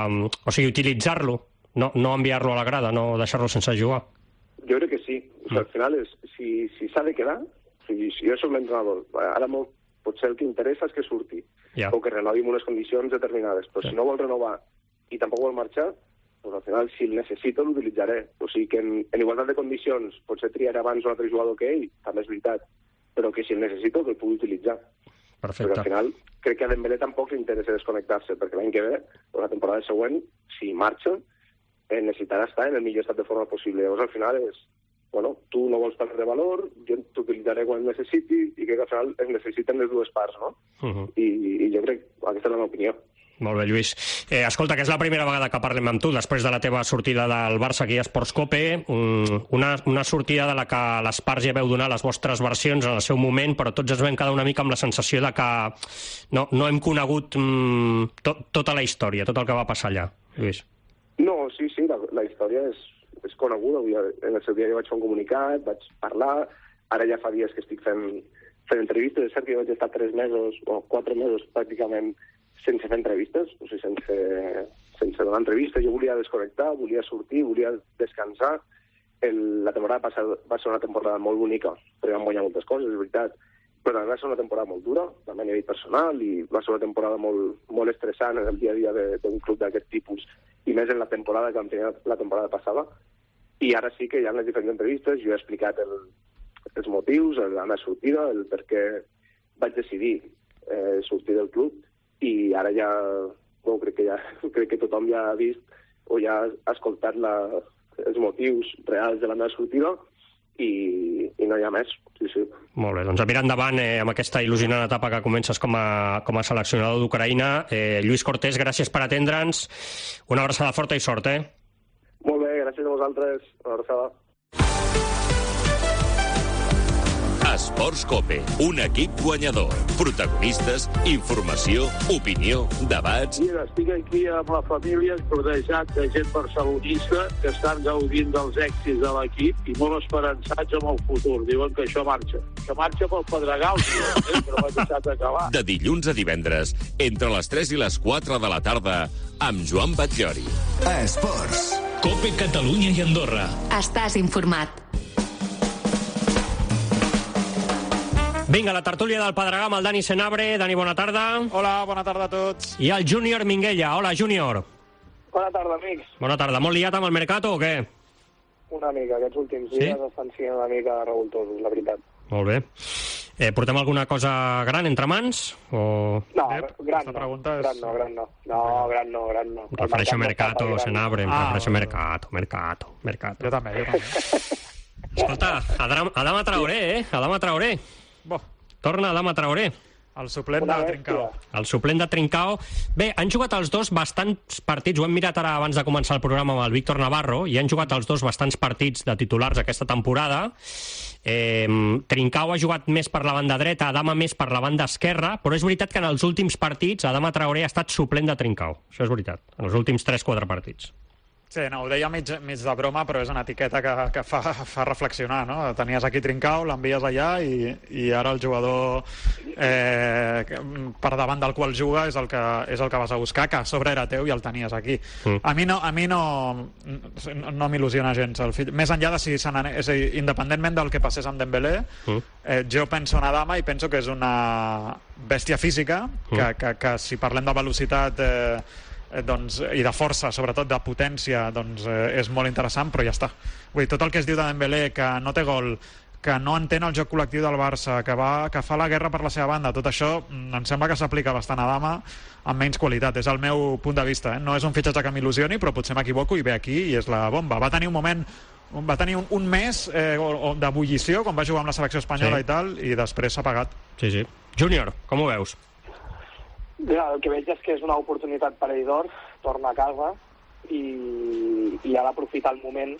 o sigui, utilitzar-lo, no enviar-lo a la grada, no deixar-lo sense jugar? Jo crec que sí. O sigui, al final, si s'ha de quedar, O sigui, si jo soc l'entrenador, ara potser el que interessa és que surti, o que renovi en unes condicions determinades, però si no vol renovar i tampoc vol marxar, doncs al final, si el necessito, l'utilitzaré. O sigui que en igualtat de condicions potser triaré abans un altre jugador que ell, també és veritat, però que si el necessito, que el pugui utilitzar. Perfecte. Perquè al final crec que a Dembélé tampoc li interessa desconnectar-se, perquè l'any que ve, o la temporada següent, si marxa, necessitarà estar en el millor estat de forma possible. Llavors, al final, bueno, tu no vols perdre valor, jo t'utilitzaré quan necessiti, i crec que al final es necessiten les dues parts, no? I jo crec que aquesta és la meva opinió. Molt bé, Lluís. Escolta, que és la primera vegada que parlem amb tu després de la teva sortida del Barça aquí a Esports Cope, una sortida de la que les parts ja veu donar les vostres versions en el seu moment, però tots ens vam quedar una mica amb la sensació de que no hem conegut tota la història, tot el que va passar allà, Lluís. No, sí, la història és coneguda. En el seu dia jo vaig fer un comunicat, vaig parlar, ara ja fa dies que estic fent entrevistes. És cert que jo vaig estar 3 mesos o 4 mesos pràcticament sense fer entrevistes, o sigui, sense donar entrevistes. Jo volia desconnectar, volia sortir, volia descansar. La temporada passada va ser una temporada molt bonica, perquè vam guanyar moltes coses, és veritat, però va ser una temporada molt dura, també a nivell personal, i va ser una temporada molt estressant en el dia a dia d'un club d'aquest tipus, i més en la temporada que vam tenir la temporada passada. I ara sí que hi ha les diferents entrevistes, jo he explicat els motius, la meva sortida, el per què vaig decidir sortir del club, i ara ja, crec que tothom ja ha vist o ja ha escoltat els motius reals de la meva sortida, i no hi ha més. Sí. Molt bé, doncs a mirar endavant amb aquesta il·lusionant etapa que comences com a seleccionador d'Ucraïna. Lluís Cortés, gràcies per atendre'ns. Una abraçada forta i sort, Molt bé, gràcies a vosaltres. Una abraçada. Esports Cope, un equip guanyador. Protagonistes, informació, opinió, debats... Mira, estic aquí amb la família rodejat de gent barcelonista que estan gaudint dels èxits de l'equip i molt esperançats amb el futur. Diuen que això marxa. Que marxa pel Pedregal, que no m'ha deixat acabar. De dilluns a divendres, entre les 3 i les 4 de la tarda, amb Joan Batllori. Esports. Cope Catalunya i Andorra. Estàs informat. Vinga, la tertúlia del Pedregà amb el Dani Senabre. Dani, bona tarda. Hola, bona tarda a tots. I el Júnior Minguella. Hola, Júnior. Bona tarda, amics. Bona tarda. Molt liat amb el Mercato o què? Una mica. Aquests últims dies estan sent una mica revoltosos, la veritat. Molt bé. Portem alguna cosa gran entre mans? O... No, gran no. No. Refereixo a Mercato, Senabre. Refereixo a Mercato. Jo també. Escolta, Adama Traoré, Adama Traoré. Torna Adama Traoré. El suplent de Trincao. El suplent de Trincao. Bé, han jugat els dos bastants partits, ho hem mirat ara abans de començar el programa amb el Víctor Navarro, i han jugat els dos bastants partits de titulars aquesta temporada. Trincao ha jugat més per la banda dreta, Adama més per la banda esquerra, però és veritat que en els últims partits Adama Traoré ha estat suplent de Trincao. Això és veritat, en els últims 3-4 partits. Sí, no, ho deia mig de broma, però és una etiqueta que fa reflexionar, no? Tenies aquí Trincao, l'envies allà i ara el jugador per davant del qual juga és el que vas a buscar, que a sobre era teu i el tenies aquí. A mi no m'il·lusiona gens el fill. Més enllà de si és a dir, independentment del que passés amb Dembélé, jo penso en Adama i penso que és una bèstia física, que si parlem de velocitat i de força, sobretot de potència, és molt interessant, però ja està. Vull dir, tot el que es diu de Dembélé, que no té gol, que no entén el joc col·lectiu del Barça, que fa la guerra per la seva banda, tot això em sembla que s'aplica bastant a Adama amb menys qualitat, és el meu punt de vista. No és un fitxatge que m'il·lusioni, però potser m'equivoco i ve aquí i és la bomba. Va tenir un mes d'ebullició quan va jugar amb la selecció espanyola i tal, i després s'ha apagat. Sí. Júnior, com ho veus? El que veig és que és una oportunitat per ell d'or, torna a casa i ha d'aprofitar el moment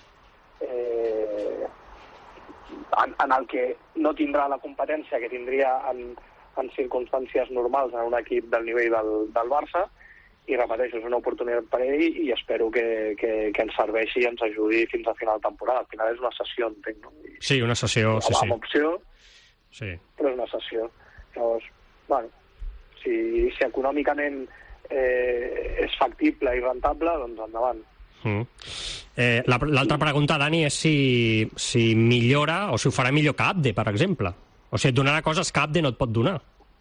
en el que no tindrà la competència que tindria en circumstàncies normals en un equip del nivell del Barça, i repeteixo, és una oportunitat per ell i espero que ens serveixi i ens ajudi fins a final de temporada. Al final és una sessió, entenc, no? Sí, una sessió, sí. Amb opció, però és una sessió. Llavors, bueno, si econòmicament és factible i rentable, doncs endavant. L'altra pregunta, Dani, és si millora o si ho farà millor que Abde, per exemple, O sigui, et donarà coses que Abde no et pot donar.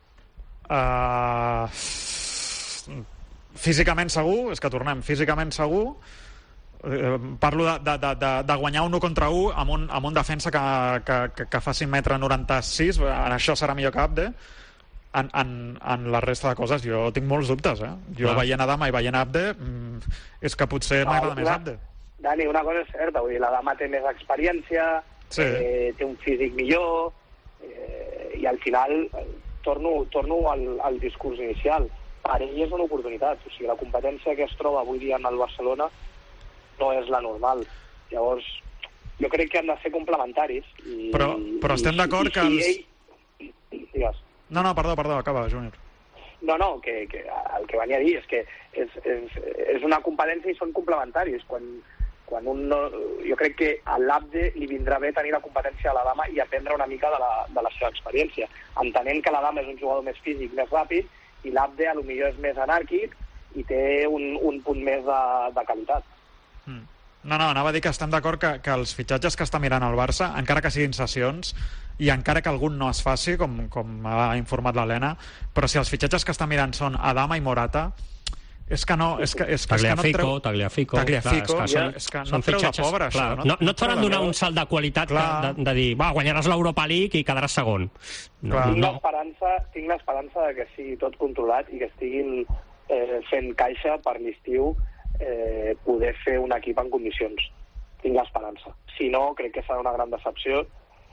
Físicament segur, és que tornem, físicament segur. Parlo de guanyar un 1 contra 1 amb un defensa que faci 1,96 m, en això serà millor que Abde. En la resta de coses jo tinc molts dubtes, Jo veient Adama i veient Abde és que potser m'agrada més Abde. Dani, una cosa és certa, vull dir, l'Adama té més experiència, té un físic millor, i al final torno al discurs inicial. Per ell és una oportunitat, o sigui, la competència que es troba avui dia en el Barcelona no és la normal. Llavors, jo crec que han de ser complementaris. Però estem d'acord que els... Digues. No, perdó, acaba, Júnior. No, que el que venia a dir és que és una competència i són complementaris. Quan jo crec que a l'Abde li vindrà bé tenir la competència a l'Adama i aprendre una mica de la seva experiència, entenent que l'Adama és un jugador més físic, més ràpid, i l'Abde potser és més anàrquic i té un punt més de qualitat. No, anava a dir que estem d'acord que els fitxatges que està mirant el Barça, encara que siguin sessions, i encara que algun no es faci, com ha informat l'Helena, però si els fitxatges que està mirant són Adama i Morata, és que no... Tagliafico. És que no et treu de pobre, això. No et faran donar un salt de qualitat de dir, guanyaràs l'Europa League i quedaràs segon. Tinc l'esperança de que sigui tot controlat i que estiguin fent caixa per l'estiu poder fer un equip en condicions. Tinc l'esperança. Si no, crec que serà una gran decepció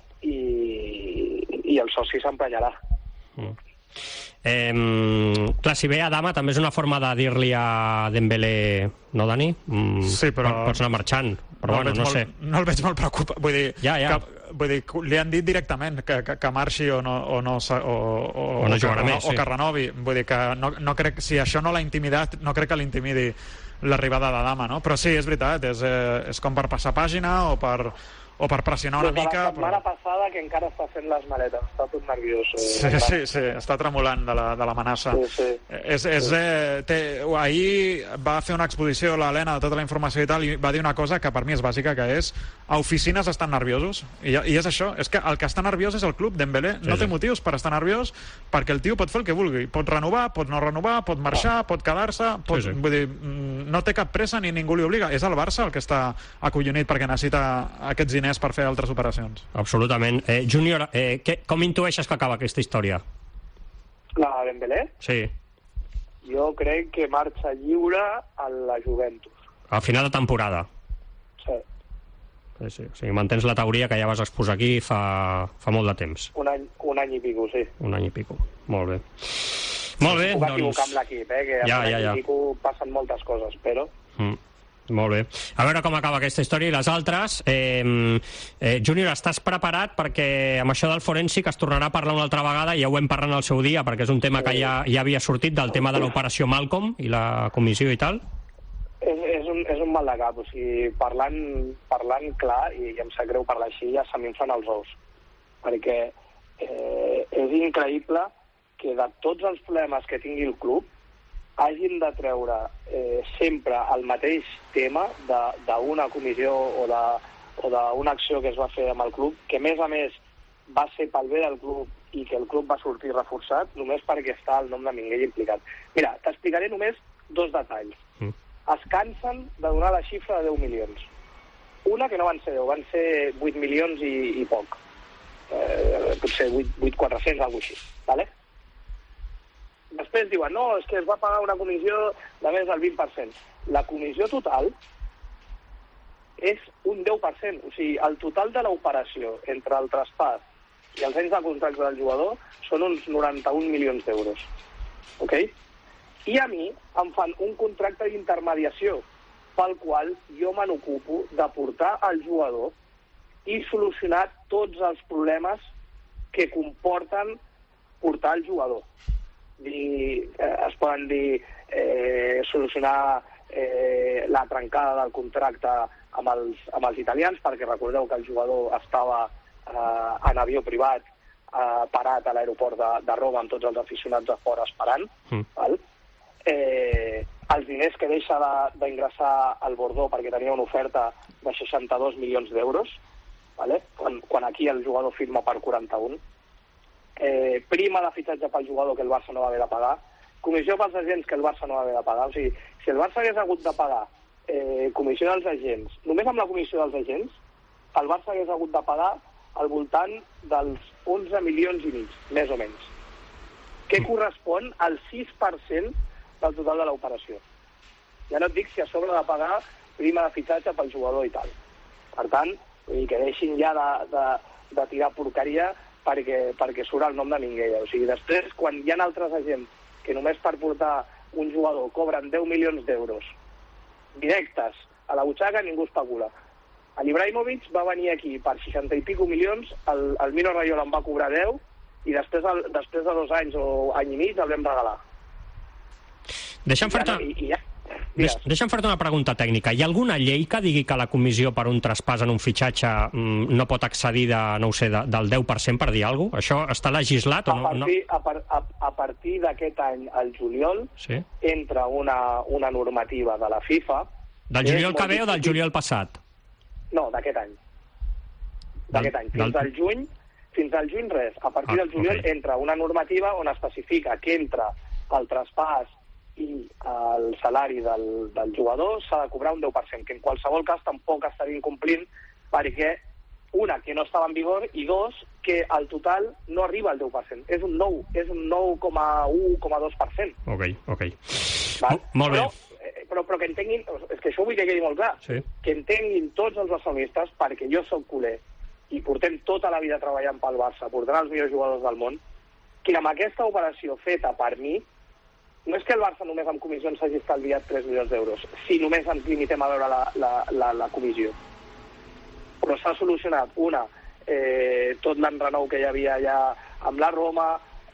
i el soci s'emprenyarà. Clar, si ve Adama també és una forma de dir-li a Dembélé, no, Dani? Sí, però... Pots anar marxant, però no sé. No el veig molt preocupat, vull dir, li han dit directament que marxi o no jugarà més, o que renovi, vull dir que no crec, si això no l'ha intimidat, no crec que l'intimidi l'arribada d'Adama, no? Però sí, és veritat, és com per passar pàgina o per pressionar una mica. La setmana passada que encara està fent les maletes, està tot nerviós. Sí, està tremolant de l'amenaça. Ahir va fer una exposició l'Helena de tota la informació i tal, i va dir una cosa que per mi és bàsica, que és a oficines estan nerviosos, i és això, és que el que està nerviós és el club. Dembélé no té motius per estar nerviós, perquè el tio pot fer el que vulgui, pot renovar, pot no renovar, pot marxar, pot quedar-se, vull dir, no té cap pressa ni ningú li obliga. És el Barça el que està acollonit perquè necessita aquests diners per fer altres operacions. Absolutament. Júnior, com intueixes que acaba aquesta història? La de Dembélé? Sí. Jo crec que marxa lliure a la Juventus. A final de temporada? Sí. Sí. O sigui, mantens la teoria que ja vas exposar aquí fa molt de temps. Un any i pico, sí. Un any i pico. Molt bé. Molt bé, doncs... Puc equivocar amb l'equip, que en un any i pico passen moltes coses, però... Molt bé. A veure com acaba aquesta història i les altres. Júnior, estàs preparat perquè amb això del forènsic es tornarà a parlar una altra vegada, ja ho vam parlar en el seu dia, perquè és un tema que ja havia sortit, del tema de l'operació Malcolm i la comissió i tal? És un mal de cap, o sigui, parlant clar, i em sap greu parlar així, ja se m'inflen els ous, perquè és increïble que de tots els problemes que tingui el club hagin de treure sempre el mateix tema d'una comissió o d'una acció que es va fer amb el club, que a més va ser pel bé del club i que el club va sortir reforçat, només perquè està el nom de Minguell implicat. Mira, t'explicaré només 2 detalls. Es cansen de donar la xifra de 10 milions. Una que no van ser 10, van ser 8 milions i poc. Potser 8.400, alguna cosa així, ¿vale? Després diuen, no, és que es va pagar una comissió de més del 20%. La comissió total és un 10%. O sigui, el total de l'operació entre el traspàs i els anys de contracte del jugador són uns 91 milions d'euros. Ok? I a mi em fan un contracte d'intermediació pel qual jo me n'ocupo de portar el jugador i solucionar tots els problemes que comporten portar el jugador. Es poden dir solucionar la trencada del contracte amb els italians, perquè recordeu que el jugador estava en avió privat parat a l'aeroport de Roma amb tots els aficionats de fora esperant. Els diners que deixa d'ingressar al Bordeaux perquè tenia una oferta de 62 milions d'euros, quan aquí el jugador firma per 41. prima de fitxatge pel jugador que el Barça no va haver de pagar, comissió pels agents que el Barça no va haver de pagar. O sigui, si el Barça hagués hagut de pagar comissió dels agents, només amb la comissió dels agents, el Barça hagués hagut de pagar al voltant dels 11 milions i mig, més o menys, que correspon al 6% del total de l'operació. Ja no et dic si a sobre de pagar prima de fitxatge pel jugador i tal. Per tant, que deixin ja de tirar porqueria perquè surt el nom de Minguella. O sigui, després, quan hi ha altres agents que només per portar un jugador cobren 10 milions d'euros directes a la butxaca, ningú especula. L'Ibrahimovic va venir aquí per 60 i pico milions, el Mino Raiola en va cobrar 10 i després de 2 anys o any i mig el vam regalar. Deixa'm fer-te una pregunta tècnica. Hi ha alguna llei que digui que la comissió per un traspàs en un fitxatge no pot accedir del 10% per dir alguna cosa? Això està legislat o no? A partir d'aquest any, al juliol, entra una normativa de la FIFA... Del juliol que ve o del juliol passat? No, d'aquest any. Fins al juny res. A partir del juliol entra una normativa on especifica que entra el traspàs i el salari del jugador s'ha de cobrar un 10%, que en qualsevol cas tampoc estaria incomplint perquè, una, que no estava en vigor, i dos, que el total no arriba al 10%. És un 9,1,2%. Ok. Val? Molt bé. Però que entenguin, és que això vull que quedi molt clar, que entenguin tots els barcelonistes, perquè jo soc culer i portem tota la vida treballant pel Barça, portant els millors jugadors del món, que amb aquesta operació feta per mi, no és que el Barça només amb comissions s'hagi estalviat 3 milions d'euros, si només ens limitem a veure la comissió. Però s'ha solucionat, tot l'enrenou que hi havia allà amb la Roma,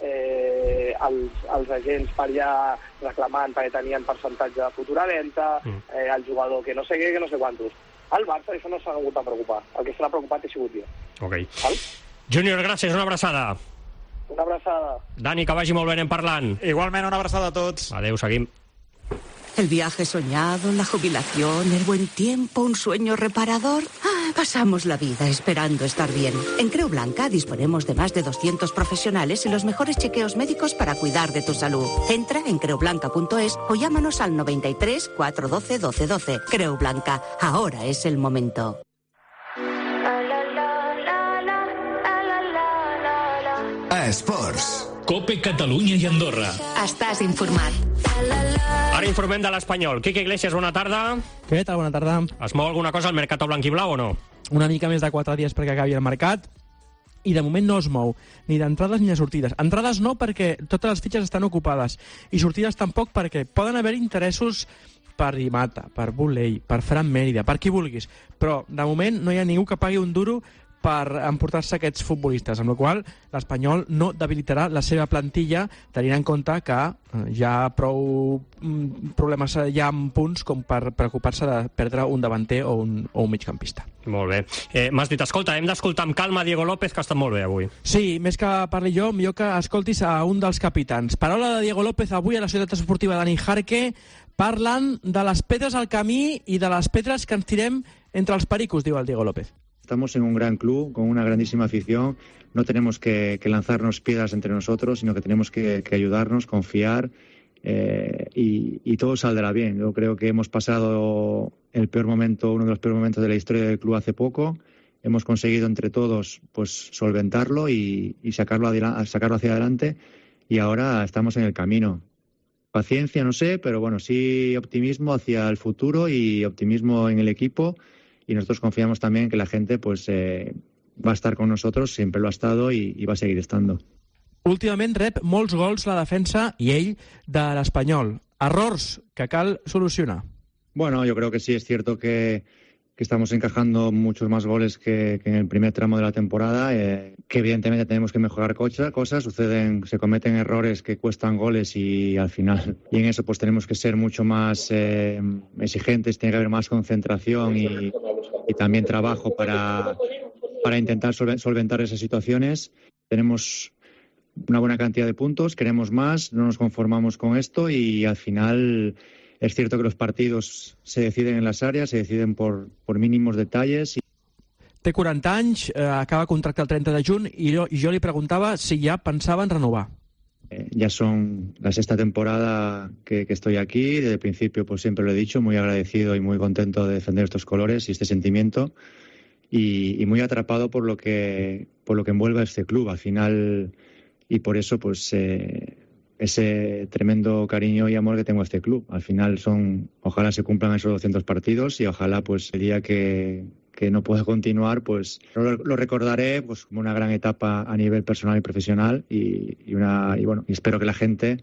els agents per allà reclamant perquè tenien percentatge de futura venda, el jugador que no sé què, que no sé quantos. Al Barça això no s'ha hagut de preocupar. El que s'ha preocupat he sigut jo. Ok. Júnior, gràcies, una abraçada. Una abraçada. Dani, que vagi molt bé, anem parlant. Igualment, una abraçada a tots. Adéu, seguim. El viaje soñado, la jubilación, el buen tiempo, un sueño reparador. Pasamos la vida esperando estar bien. En Creu Blanca disponemos de más de 200 profesionales y los mejores chequeos médicos para cuidar de tu salud. Entra en creublanca.es o llámanos al 93 412 1212. Creu Blanca, ahora es el momento. Esports. COPE Catalunya i Andorra. Estàs informat. Ara informem de l'Espanyol. Quique Iglesias, bona tarda. Què tal? Bona tarda. Es mou alguna cosa al mercat blanc-i-blau o no? Una mica més de 4 dies perquè acabi el mercat i de moment no es mou, ni d'entrades ni de sortides. Entrades no, perquè totes les fitxes estan ocupades, i sortides tampoc perquè poden haver interessos per Dimata, per Buley, per Fran Mérida, per qui vulguis, però de moment no hi ha ningú que pagui un duro per emportar-se aquests futbolistes, amb la qual l'Espanyol no debilitarà la seva plantilla, tenint en compte que hi ha prou problemes ja amb punts com per preocupar-se de perdre un davanter o un migcampista. Molt bé. M'has dit, escolta, hem d'escoltar amb calma Diego López, que està molt bé avui. Sí, més que parli jo, millor que escoltis a un dels capitans. Paraula de Diego López avui a la Ciutat Esportiva Dani Jarque, parlant de les pedres al camí i de les pedres que ens tirem entre els pericos, diu el Diego López. Estamos en un gran club, con una grandísima afición. No tenemos que lanzarnos piedras entre nosotros, sino que tenemos que ayudarnos, confiar y todo saldrá bien. Yo creo que hemos pasado el peor momento, uno de los peores momentos de la historia del club hace poco. Hemos conseguido entre todos pues solventarlo y sacarlo hacia adelante, y ahora estamos en el camino. Paciencia, no sé, pero bueno, sí optimismo hacia el futuro y optimismo en el equipo. Y nosotros confiamos también que la gente pues va a estar con nosotros, siempre lo ha estado y va a seguir estando. Últimament rep molts gols la defensa i ell de l'Espanyol. Errors que cal solucionar. Bueno, yo creo que sí, es cierto que estamos encajando muchos más goles que en el primer tramo de la temporada, que evidentemente tenemos que mejorar cosas, se cometen errores que cuestan goles y al final, y en eso pues tenemos que ser mucho más exigentes, tiene que haber más concentración y también trabajo para intentar solventar esas situaciones. Tenemos una buena cantidad de puntos, queremos más, no nos conformamos con esto y al final es cierto que los partidos se deciden en las áreas, se deciden por mínimos detalles. Té 40 anys, acaba contracte el 30 de juny i jo li preguntaba si ja pensaba en renovar. Ya son la sexta temporada que estoy aquí. Desde el principio, pues siempre lo he dicho, muy agradecido y muy contento de defender estos colores y este sentimiento. Y muy atrapado por lo que envuelve a este club al final, y por eso pues ese tremendo cariño y amor que tengo a este club. Al final ojalá se cumplan esos 200 partidos y ojalá pues el día que no pueda continuar, pues lo recordaré pues como una gran etapa a nivel personal y profesional y espero que la gente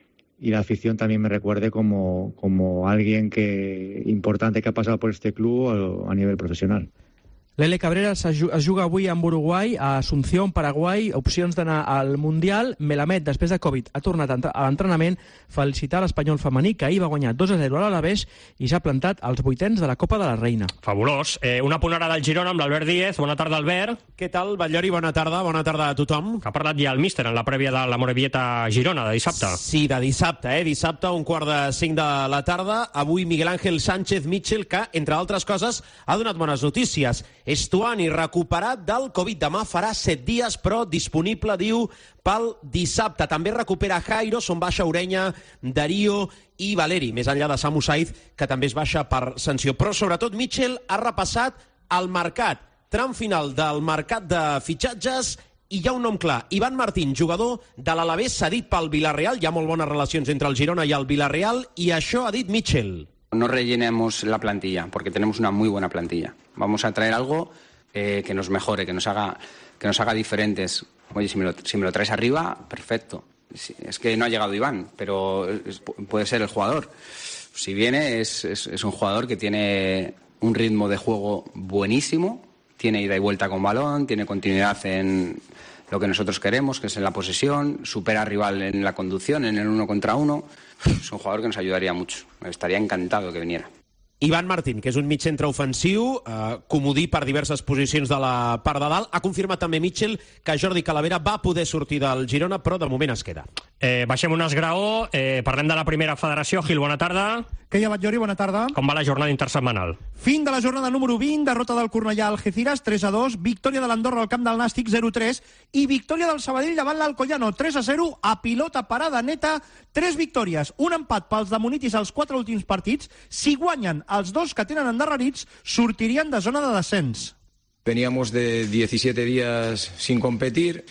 y la afición también me recuerde como alguien importante que ha pasado por este club a nivel profesional. L'Ele Cabrera es juga avui amb Uruguai, a Asunción, Paraguai, opcions d'anar al Mundial. Melamed, després de Covid, ha tornat a l'entrenament, felicitar l'Espanyol femení, que ahir va guanyar 2-0 a l'Alavés i s'ha plantat als vuitens de la Copa de la Reina. Fabulós. Una punt ara del Girona amb l'Albert Díez. Bona tarda, Albert. Què tal, Batllori? Bona tarda a tothom. Ha parlat ja el míster en la prèvia de la Morevieta Girona, de dissabte. Sí, de dissabte, Dissabte, 4:45 de la tarda. Avui Miguel Ángel Sánchez Mitchell, que, entre altres coses, ha donat bones notícies. Estuani recuperat del Covid. Demà farà 7 dies, però disponible, diu, pel dissabte. També recupera Jairo, són baixa Orenya, Darío i Valeri, més enllà de Samu Saiz, que també es baixa per sanció. Però, sobretot, Mitchell ha repassat el mercat, tram final del mercat de fitxatges, i hi ha un nom clar, Ivan Martín, jugador de l'Alavés, cedit pel Villarreal. Hi ha molt bones relacions entre el Girona i el Villarreal, i això ha dit Mitchell. No rellenemos la plantilla, porque tenemos una muy buena plantilla. Vamos a traer algo que nos mejore, que nos haga diferentes. Oye, si me lo traes arriba, perfecto. Es que no ha llegado Iván, pero puede ser el jugador. Si viene, es un jugador que tiene un ritmo de juego buenísimo, tiene ida y vuelta con balón, tiene continuidad en lo que nosotros queremos, que es en la posesión, supera al rival en la conducción, en el 1 contra 1. És un jugador que nos ayudaría mucho. Estaría encantado que viniera. Ivan Martín, que és un mig centre ofensiu, comodí per diverses posicions de la part de dalt. Ha confirmat també Mitchell que Jordi Calavera va poder sortir del Girona, però de moment es queda. Baixem un esgraó, parlem de la primera federació. Gil, bona tarda. Què hi ha, Batllori? Bona tarda. Com va la jornada intersetmanal? Fin de la jornada número 20, derrota del Cornellà al Algeciras 3-2, victòria de l'Andorra al camp del Nàstic 0-3 i victòria del Sabadell davant l'Alcoyano 3-0 a pilota parada neta. 3 victòries, un empat pels de Munitis als 4 últims partits. Si guanyen els 2 que tenen endarrerits, sortirien de zona de descens. Veníamos de 17 días sin competir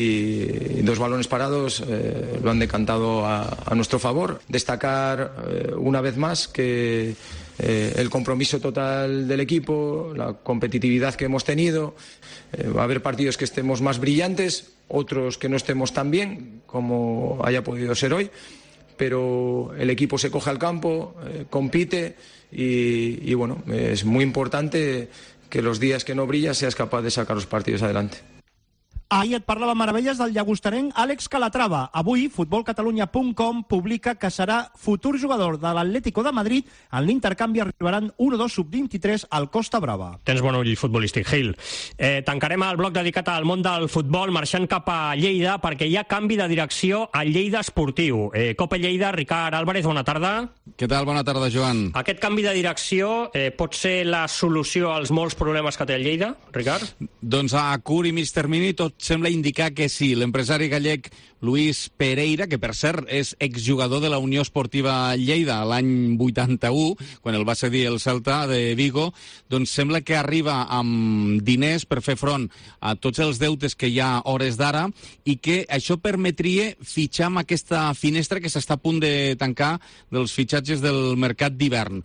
y 2 balones parados lo han decantado a nuestro favor. Destacar una vez más que el compromiso total del equipo, la competitividad que hemos tenido. Va a haber partidos que estemos más brillantes, otros que no estemos tan bien, como haya podido ser hoy. Pero el equipo se coge al campo, compite y bueno, es muy importante que los días que no brillas seas capaz de sacar los partidos adelante. Ahir et parlava meravelles del llagostarenc Àlex Calatrava. Avui, futbolcatalunya.com publica que serà futur jugador de l'Atlético de Madrid. En l'intercanvi arribaran 1 o 2 sub-23 al Costa Brava. Tens bon ull futbolístic, Gil. Tancarem el bloc dedicat al món del futbol marxant cap a Lleida perquè hi ha canvi de direcció a Lleida Esportiu. Copa Lleida, Ricard Álvarez, bona tarda. Què tal? Bona tarda, Joan. Aquest canvi de direcció pot ser la solució als molts problemes que té el Lleida, Ricard? Doncs a curt i mig termini tot sembla indicar que sí. L'empresari gallec Luis Pereira, que per cert és exjugador de la Unió Esportiva Lleida l'any 81, quan el va cedir el Celta de Vigo, doncs sembla que arriba amb diners per fer front a tots els deutes que hi ha a hores d'ara i que això permetria fitxar amb aquesta finestra que s'està a punt de tancar dels fitxatges del mercat d'hivern.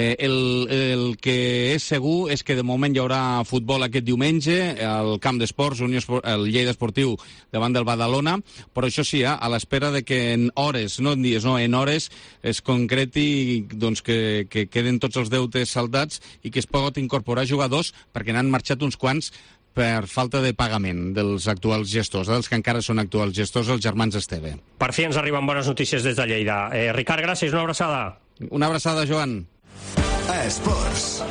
El que és segur és que de moment hi haurà futbol aquest diumenge al camp d'esports, el Lleida Esportiu davant del Badalona, però això sí, a l'espera de que en hores, no en dies, no, en hores es concreti doncs, que queden tots els deutes saldats i que es poden incorporar jugadors, perquè n'han marxat uns quants per falta de pagament dels actuals gestors, dels que encara són actuals gestors, els germans Esteve. Per fi ens arriben bones notícies des de Lleida. Ricard, gràcies, una abraçada. Una abraçada, Joan. Esports.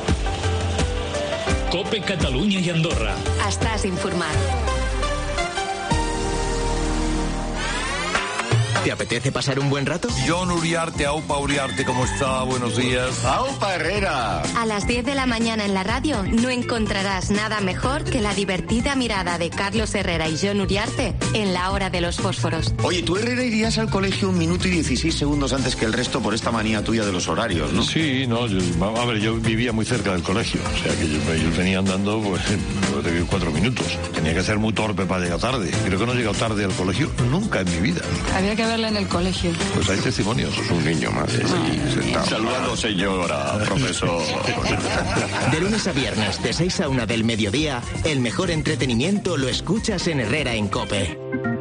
COPE Catalunya i Andorra. Estàs informat. ¿Te apetece pasar un buen rato? John Uriarte, Aupa Uriarte, ¿cómo está? Buenos días. ¡Aupa Herrera! A las 10 de la mañana en la radio no encontrarás nada mejor que la divertida mirada de Carlos Herrera y John Uriarte en la hora de los fósforos. Oye, tú, Herrera, irías al colegio 1 minuto y 16 segundos antes que el resto por esta manía tuya de los horarios, ¿no? Sí, no, yo vivía muy cerca del colegio, o sea que yo venía andando pues de 4 minutos. Tenía que ser muy torpe para llegar tarde. Creo que no he llegado tarde al colegio nunca en mi vida. Había que verla en el colegio. Pues hay testimonios. Es un niño más aquí sentado. Saludando, señora, profesor. De lunes a viernes, de 6 a 1 del mediodía, el mejor entretenimiento lo escuchas en Herrera en COPE.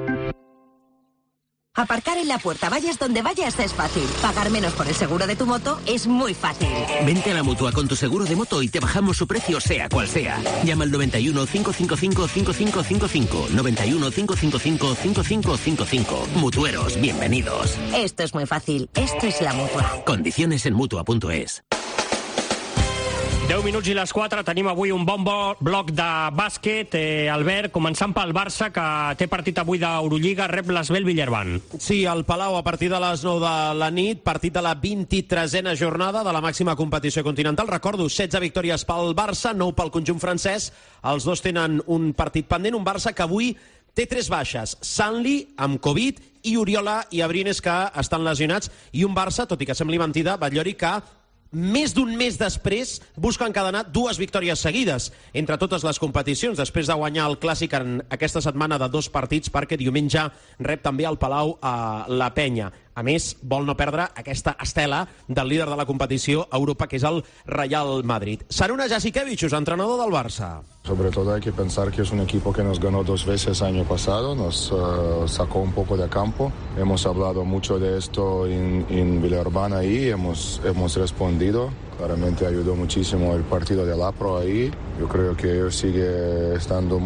Aparcar en la puerta, vayas donde vayas, es fácil. Pagar menos por el seguro de tu moto es muy fácil. Vente a la Mutua con tu seguro de moto y te bajamos su precio sea cual sea. Llama al 91 555 5555. 91 555 5555. Mutueros, bienvenidos. Esto es muy fácil. Esto es la Mutua. Condiciones en Mutua.es. 10 minuts i les 4, tenim avui un bon bloc de bàsquet. Albert, començant pel Barça, que té partit avui d'Eurolliga, rep l'Esbel Villerban. Sí, al Palau, a partir de les 9 de la nit, partit de la 23a jornada de la màxima competició continental. Recordo, 16 victòries pel Barça, 9 pel conjunt francès. Els dos tenen un partit pendent, un Barça que avui té 3 baixes. Sanli, amb Covid, i Oriola i Abrines, que estan lesionats. I un Barça, tot i que sembli mentida, Batllori, que més d'un mes després busca encadenar 2 victòries seguides entre totes les competicions, després de guanyar el Clàssic en aquesta setmana de 2 partits, perquè diumenge rep també al Palau a la Penya. A més, vol no perdre aquesta estela del líder de la competició a Europa, que és el Real Madrid. Saruna Jasikevičius, entrenador del Barça. Sobre todo hay que pensar que es un equipo que nos ganó 2 veces el año pasado, nos sacó un poco de campo. Hemos hablado mucho de esto en Villeurbanne ahí, hemos respondido. Claramente ayudó muchísimo el partido del Apro ahí. Yo creo que ellos sigue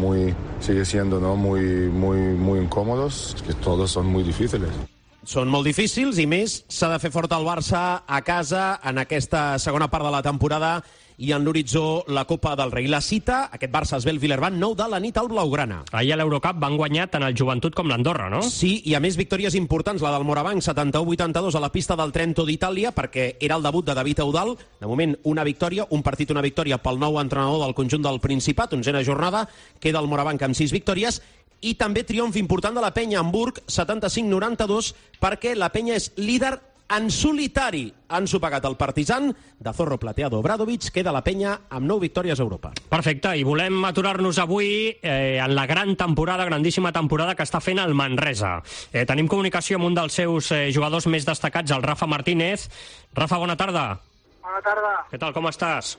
siendo, ¿no? muy incómodos, es que todos son muy difíciles. Són molt difícils i més s'ha de fer fort el Barça a casa en aquesta segona part de la temporada i en l'horitzó la Copa del Rei. La cita, aquest Barça-Esbel Villerban, 9 de la nit al Blaugrana. Ahir a l'Eurocup van guanyar tant el Joventut com l'Andorra, no? Sí, i a més victòries importants, la del Morabanc, 71-82 a la pista del Trento d'Itàlia, perquè era el debut de David Eudal. De moment, una victòria, un partit, una victòria pel nou entrenador del conjunt del Principat, 11a jornada, queda el Morabanc amb 6 victòries, i també triomf important de la Penya Hamburg, 75-92, perquè la Penya és líder en solitari. Han sopegat el Partizan de Zorro Plateado Obradovic, queda la Penya amb 9 victòries a Europa. Perfecte, i volem aturar-nos avui en la grandíssima temporada que està fent el Manresa. Tenim comunicació amb un dels seus jugadors més destacats, el Rafa Martínez. Rafa, bona tarda. Bona tarda. Què tal, com estàs?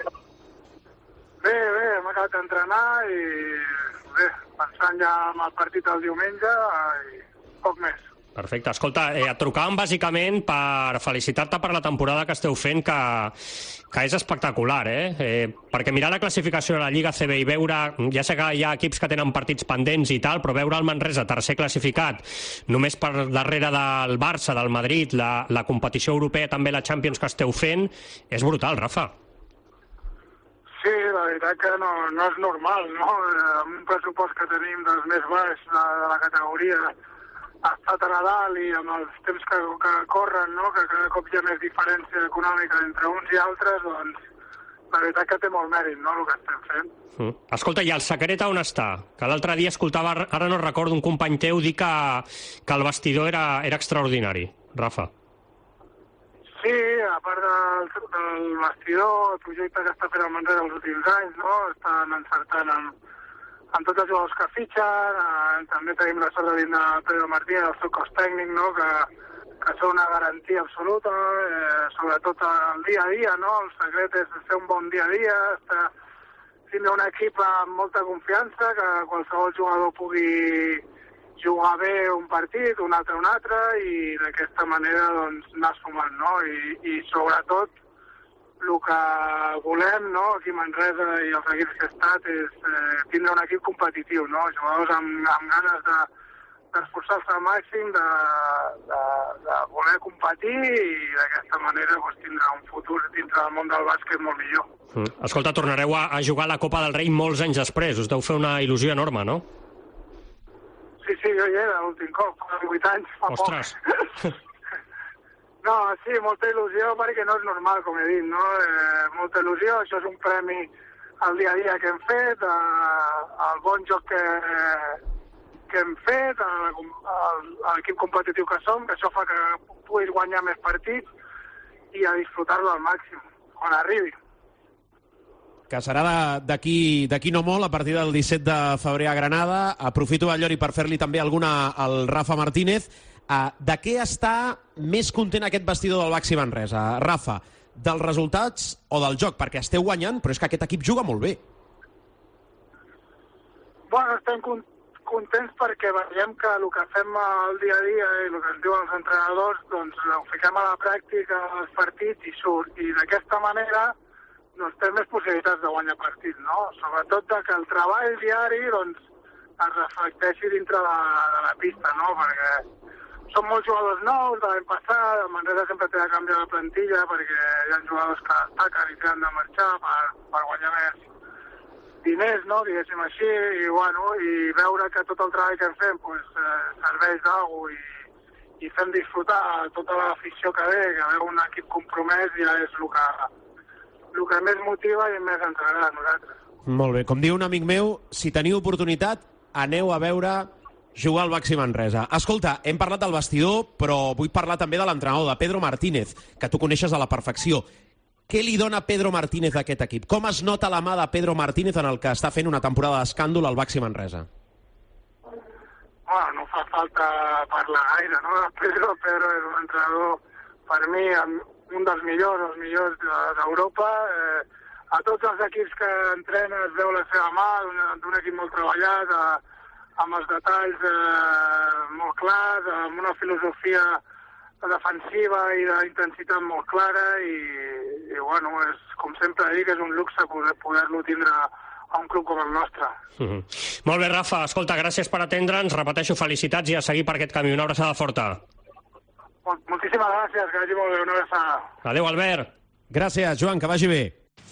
Bé, hem acabat d'entrenar i bé, pensant ja en el partit del diumenge i poc més. Perfecte. Escolta, et trucàvem bàsicament per felicitar-te per la temporada que esteu fent, que és espectacular, perquè mirar la classificació de la Lliga CB i veure, ja sé que hi ha equips que tenen partits pendents i tal, però veure el Manresa tercer classificat, només per darrere del Barça, del Madrid, la competició europea, també la Champions que esteu fent, és brutal, Rafa. Sí, la veritat que no és normal, no? Amb un pressupost que tenim dels més baix de la categoria, ha estat a Nadal i amb els temps que corren, no? Que cada cop hi ha més diferència econòmica entre uns i altres, doncs la veritat que té molt mèrit, no?, el que estem fent. Escolta, i el secret on està? Que l'altre dia escoltava, ara no recordo, un company teu dir que el vestidor era extraordinari, Rafa. Sí, a part del vestidor, el projecte que està fent el Manresa els últims anys, no? Estan encertant amb tots els jugadors que fitxen, també tenim la sort de vindre Pedro Martínez, el seu cos tècnic, no? Que són una garantia absoluta, sobretot el dia a dia, no? El secret és fer un bon dia a dia, tindre un equip amb molta confiança, que qualsevol jugador pugui jugar bé un partit, un altre, i d'aquesta manera doncs, anar sumant, no? I sobretot el que volem, no?, aquí a Manresa i els equips que he estat és tindre un equip competitiu, no? Jugadors amb ganes d'esforçar-se al màxim, de voler competir i d'aquesta manera doncs, tindre un futur dintre del món del bàsquet molt millor. Escolta, tornareu a jugar a la Copa del Rei molts anys després. Us deu fer una il·lusió enorme, no? Sí, jo hi era l'últim cop, fa 8 anys, fa Ostres. poc. No, sí, molta il·lusió perquè no és normal, com he dit, no? Molta il·lusió, això és un premi al dia a dia que hem fet, al bon joc que hem fet, a l'equip competitiu que som, que això fa que puguis guanyar més partits i a disfrutar-lo al màxim, quan arribi. Que serà d'aquí no molt, a partir del 17 de febrer a Granada. Aprofito el Llori per fer-li també alguna al Rafa Martínez. De què està més content aquest vestidor del Baxi Manresa, Rafa? Dels resultats o del joc? Perquè esteu guanyant, però és que aquest equip juga molt bé. Bueno, estem contents perquè veiem que el que fem al dia a dia i el que ens diuen els entrenadors, doncs ho fiquem a la pràctica als partits i surt. I d'aquesta manera doncs té més possibilitats de guanyar partits, no? Sobretot que el treball diari doncs, es reflecteixi dintre de la pista, no? Perquè són molts jugadors nous de l'any passat, el Manresa sempre té de canviar la plantilla perquè hi ha jugadors que destaquen i que han de marxar per guanyar més diners, no? Diguéssim així, i bueno, i veure que tot el treball que fem pues, serveix d'alguna i fem disfrutar tota l'afició que ve, que ve un equip compromès ja és el que més motiva i més ens agrada a nosaltres. Molt bé, com diu un amic meu, si teniu oportunitat, aneu a veure jugar al Baxi Manresa. Escolta, hem parlat del vestidor, però vull parlar també de l'entrenador, de Pedro Martínez, que tu coneixes a la perfecció. Què li dona Pedro Martínez a aquest equip? Com es nota la mà de Pedro Martínez en el que està fent una temporada d'escàndol al Baxi Manresa? Bueno, no fa falta parlar gaire, no? Pedro és un entrenador, per mi, un dels millors d'Europa. A tots els equips que entrena es veu la seva mà, d'un equip molt treballat, amb els detalls molt clars, amb una filosofia defensiva i d'intensitat molt clara i bueno, és, com sempre dic, és un luxe poder-lo tindre a un club com el nostre. Molt bé, Rafa. Escolta, gràcies per atendre'ns. Repeteixo, felicitats i a seguir per aquest camí. Una abraçada forta. Moltíssimes gràcies, que vagi molt bé, una abraçada. Adéu, Albert. Gràcies, Joan, que vagi bé.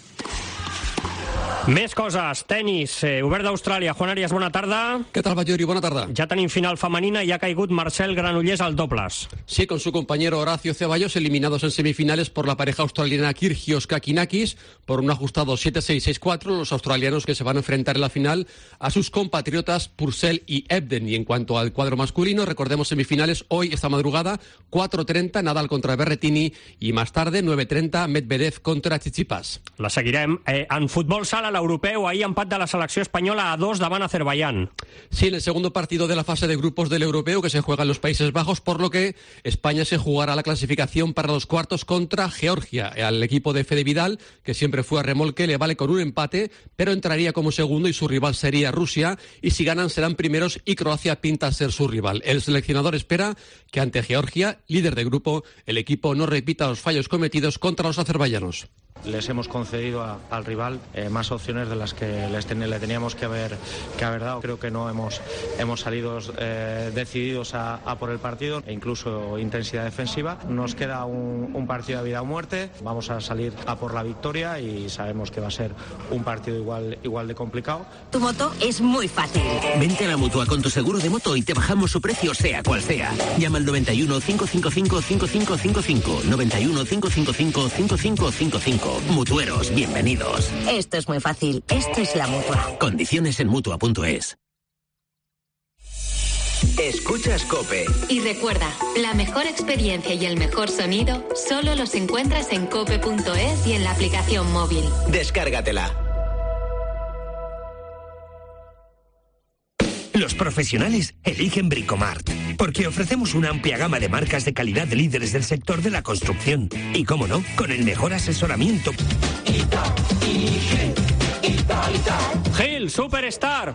Més coses, tenis, obert d'Austràlia. Juan Arias, bona tarda. ¿Qué tal, Bayori? Buena tarde. Ja tenim final femenina i ha caigut Marcel Granollers al dobles. Sí, con su compañero Horacio Ceballos eliminados en semifinales por la pareja australiana Kyrgios Kakinakis por un ajustado 7-6, 6-4. Los australianos que se van a enfrentar en la final a sus compatriotas Purcell y Ebden. Y en cuanto al cuadro masculino, recordemos semifinales hoy, esta madrugada, 4:30 Nadal contra Berrettini y más tarde 9:30 Medvedev contra Tsitsipas. La seguirem. En futbol sala, l'europeu, ahir empat de la selecció espanyola a 2 davant Azerbaiyán. Sí, en el segundo partido de la fase de grupos del europeo que se juega en los Países Bajos, por lo que España se jugará la clasificación para los cuartos contra Georgia. Al equipo de Fede Vidal, que siempre fue a remolque, le vale con un empate, pero entraría como segundo y su rival sería Rusia, y si ganan serán primeros y Croacia pinta ser su rival. El seleccionador espera que ante Georgia, líder de grupo, el equipo no repita los fallos cometidos contra los azerbaiyanos. Les hemos concedido al rival más opciones de las que le teníamos que haber dado. Creo que no hemos salido decididos a por el partido e incluso intensidad defensiva. Nos queda un partido de vida o muerte. Vamos a salir a por la victoria y sabemos que va a ser un partido igual de complicado. Tu moto es muy fácil. Vente a la Mutua con tu seguro de moto y te bajamos su precio sea cual sea. Llama al 91 555 5555. 91 555 5555. Mutueros, bienvenidos. Esto es muy fácil. Esto es la Mutua. Condiciones en Mutua.es. Escuchas COPE. Y recuerda, la mejor experiencia y el mejor sonido solo los encuentras en cope.es y en la aplicación móvil. Descárgatela. Los profesionales eligen Bricomart, porque ofrecemos una amplia gama de marcas de calidad de líderes del sector de la construcción. Y cómo no, con el mejor asesoramiento. Gil, Superstar.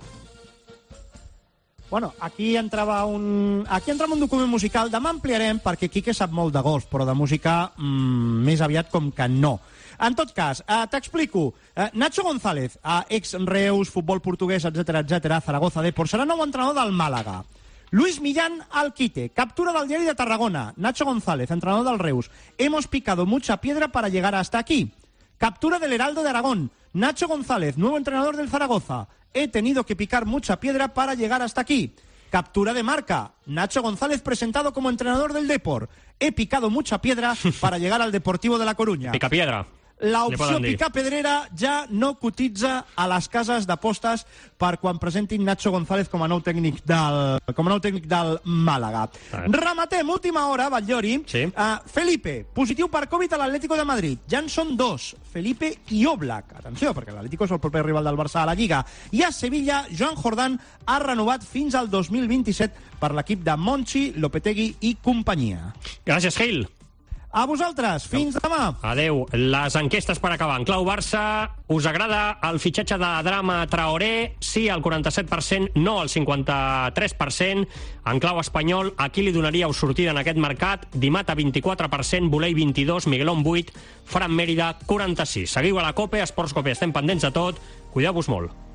Bueno, aquí entrava un document musical. Demà ampliarem, perquè Quique sap molt de golf, però de música més aviat com que no. En tot cas, t'explico. Nacho González, ex-Reus, futbol portuguès, etc., Zaragoza Depor, serà nou entrenador del Màlaga. Luis Millán al quite, captura del diario de Tarragona. Nacho González, entrenador del Reus. Hemos picado mucha piedra para llegar hasta aquí. Captura del Heraldo de Aragón. Nacho González, nuevo entrenador del Zaragoza. He tenido que picar mucha piedra para llegar hasta aquí. Captura de marca. Nacho González presentado como entrenador del Depor. He picado mucha piedra para llegar al Deportivo de La Coruña. Pica piedra. La opció picapedrera ja no cotitza a les cases d'apostes per quan presentin Nacho González com a nou tècnic del Màlaga. Rematem, última hora, Batllori. Sí. Felipe, positiu per Covid a l'Atlético de Madrid. Ja en són dos, Felipe i Oblak. Atenció, perquè l'Atlético és el proper rival del Barça a la Lliga. I a Sevilla, Joan Jordán ha renovat fins al 2027 per l'equip de Monchi, Lopetegui i companyia. Gràcies, Gil. A vosaltres, fins demà. Adeu. Les enquestes per acabar. En clau Barça, us agrada el fitxatge de Adama Traoré? Sí, al 47%, no al 53%. En clau espanyol, a qui li donaríeu sortida en aquest mercat? Dimata, 24%, Volei, 22%, Miguelón, 8%, Fran Mèrida, 46%. Seguiu a la COPE, Esports COPE, estem pendents de tot. Cuideu-vos molt.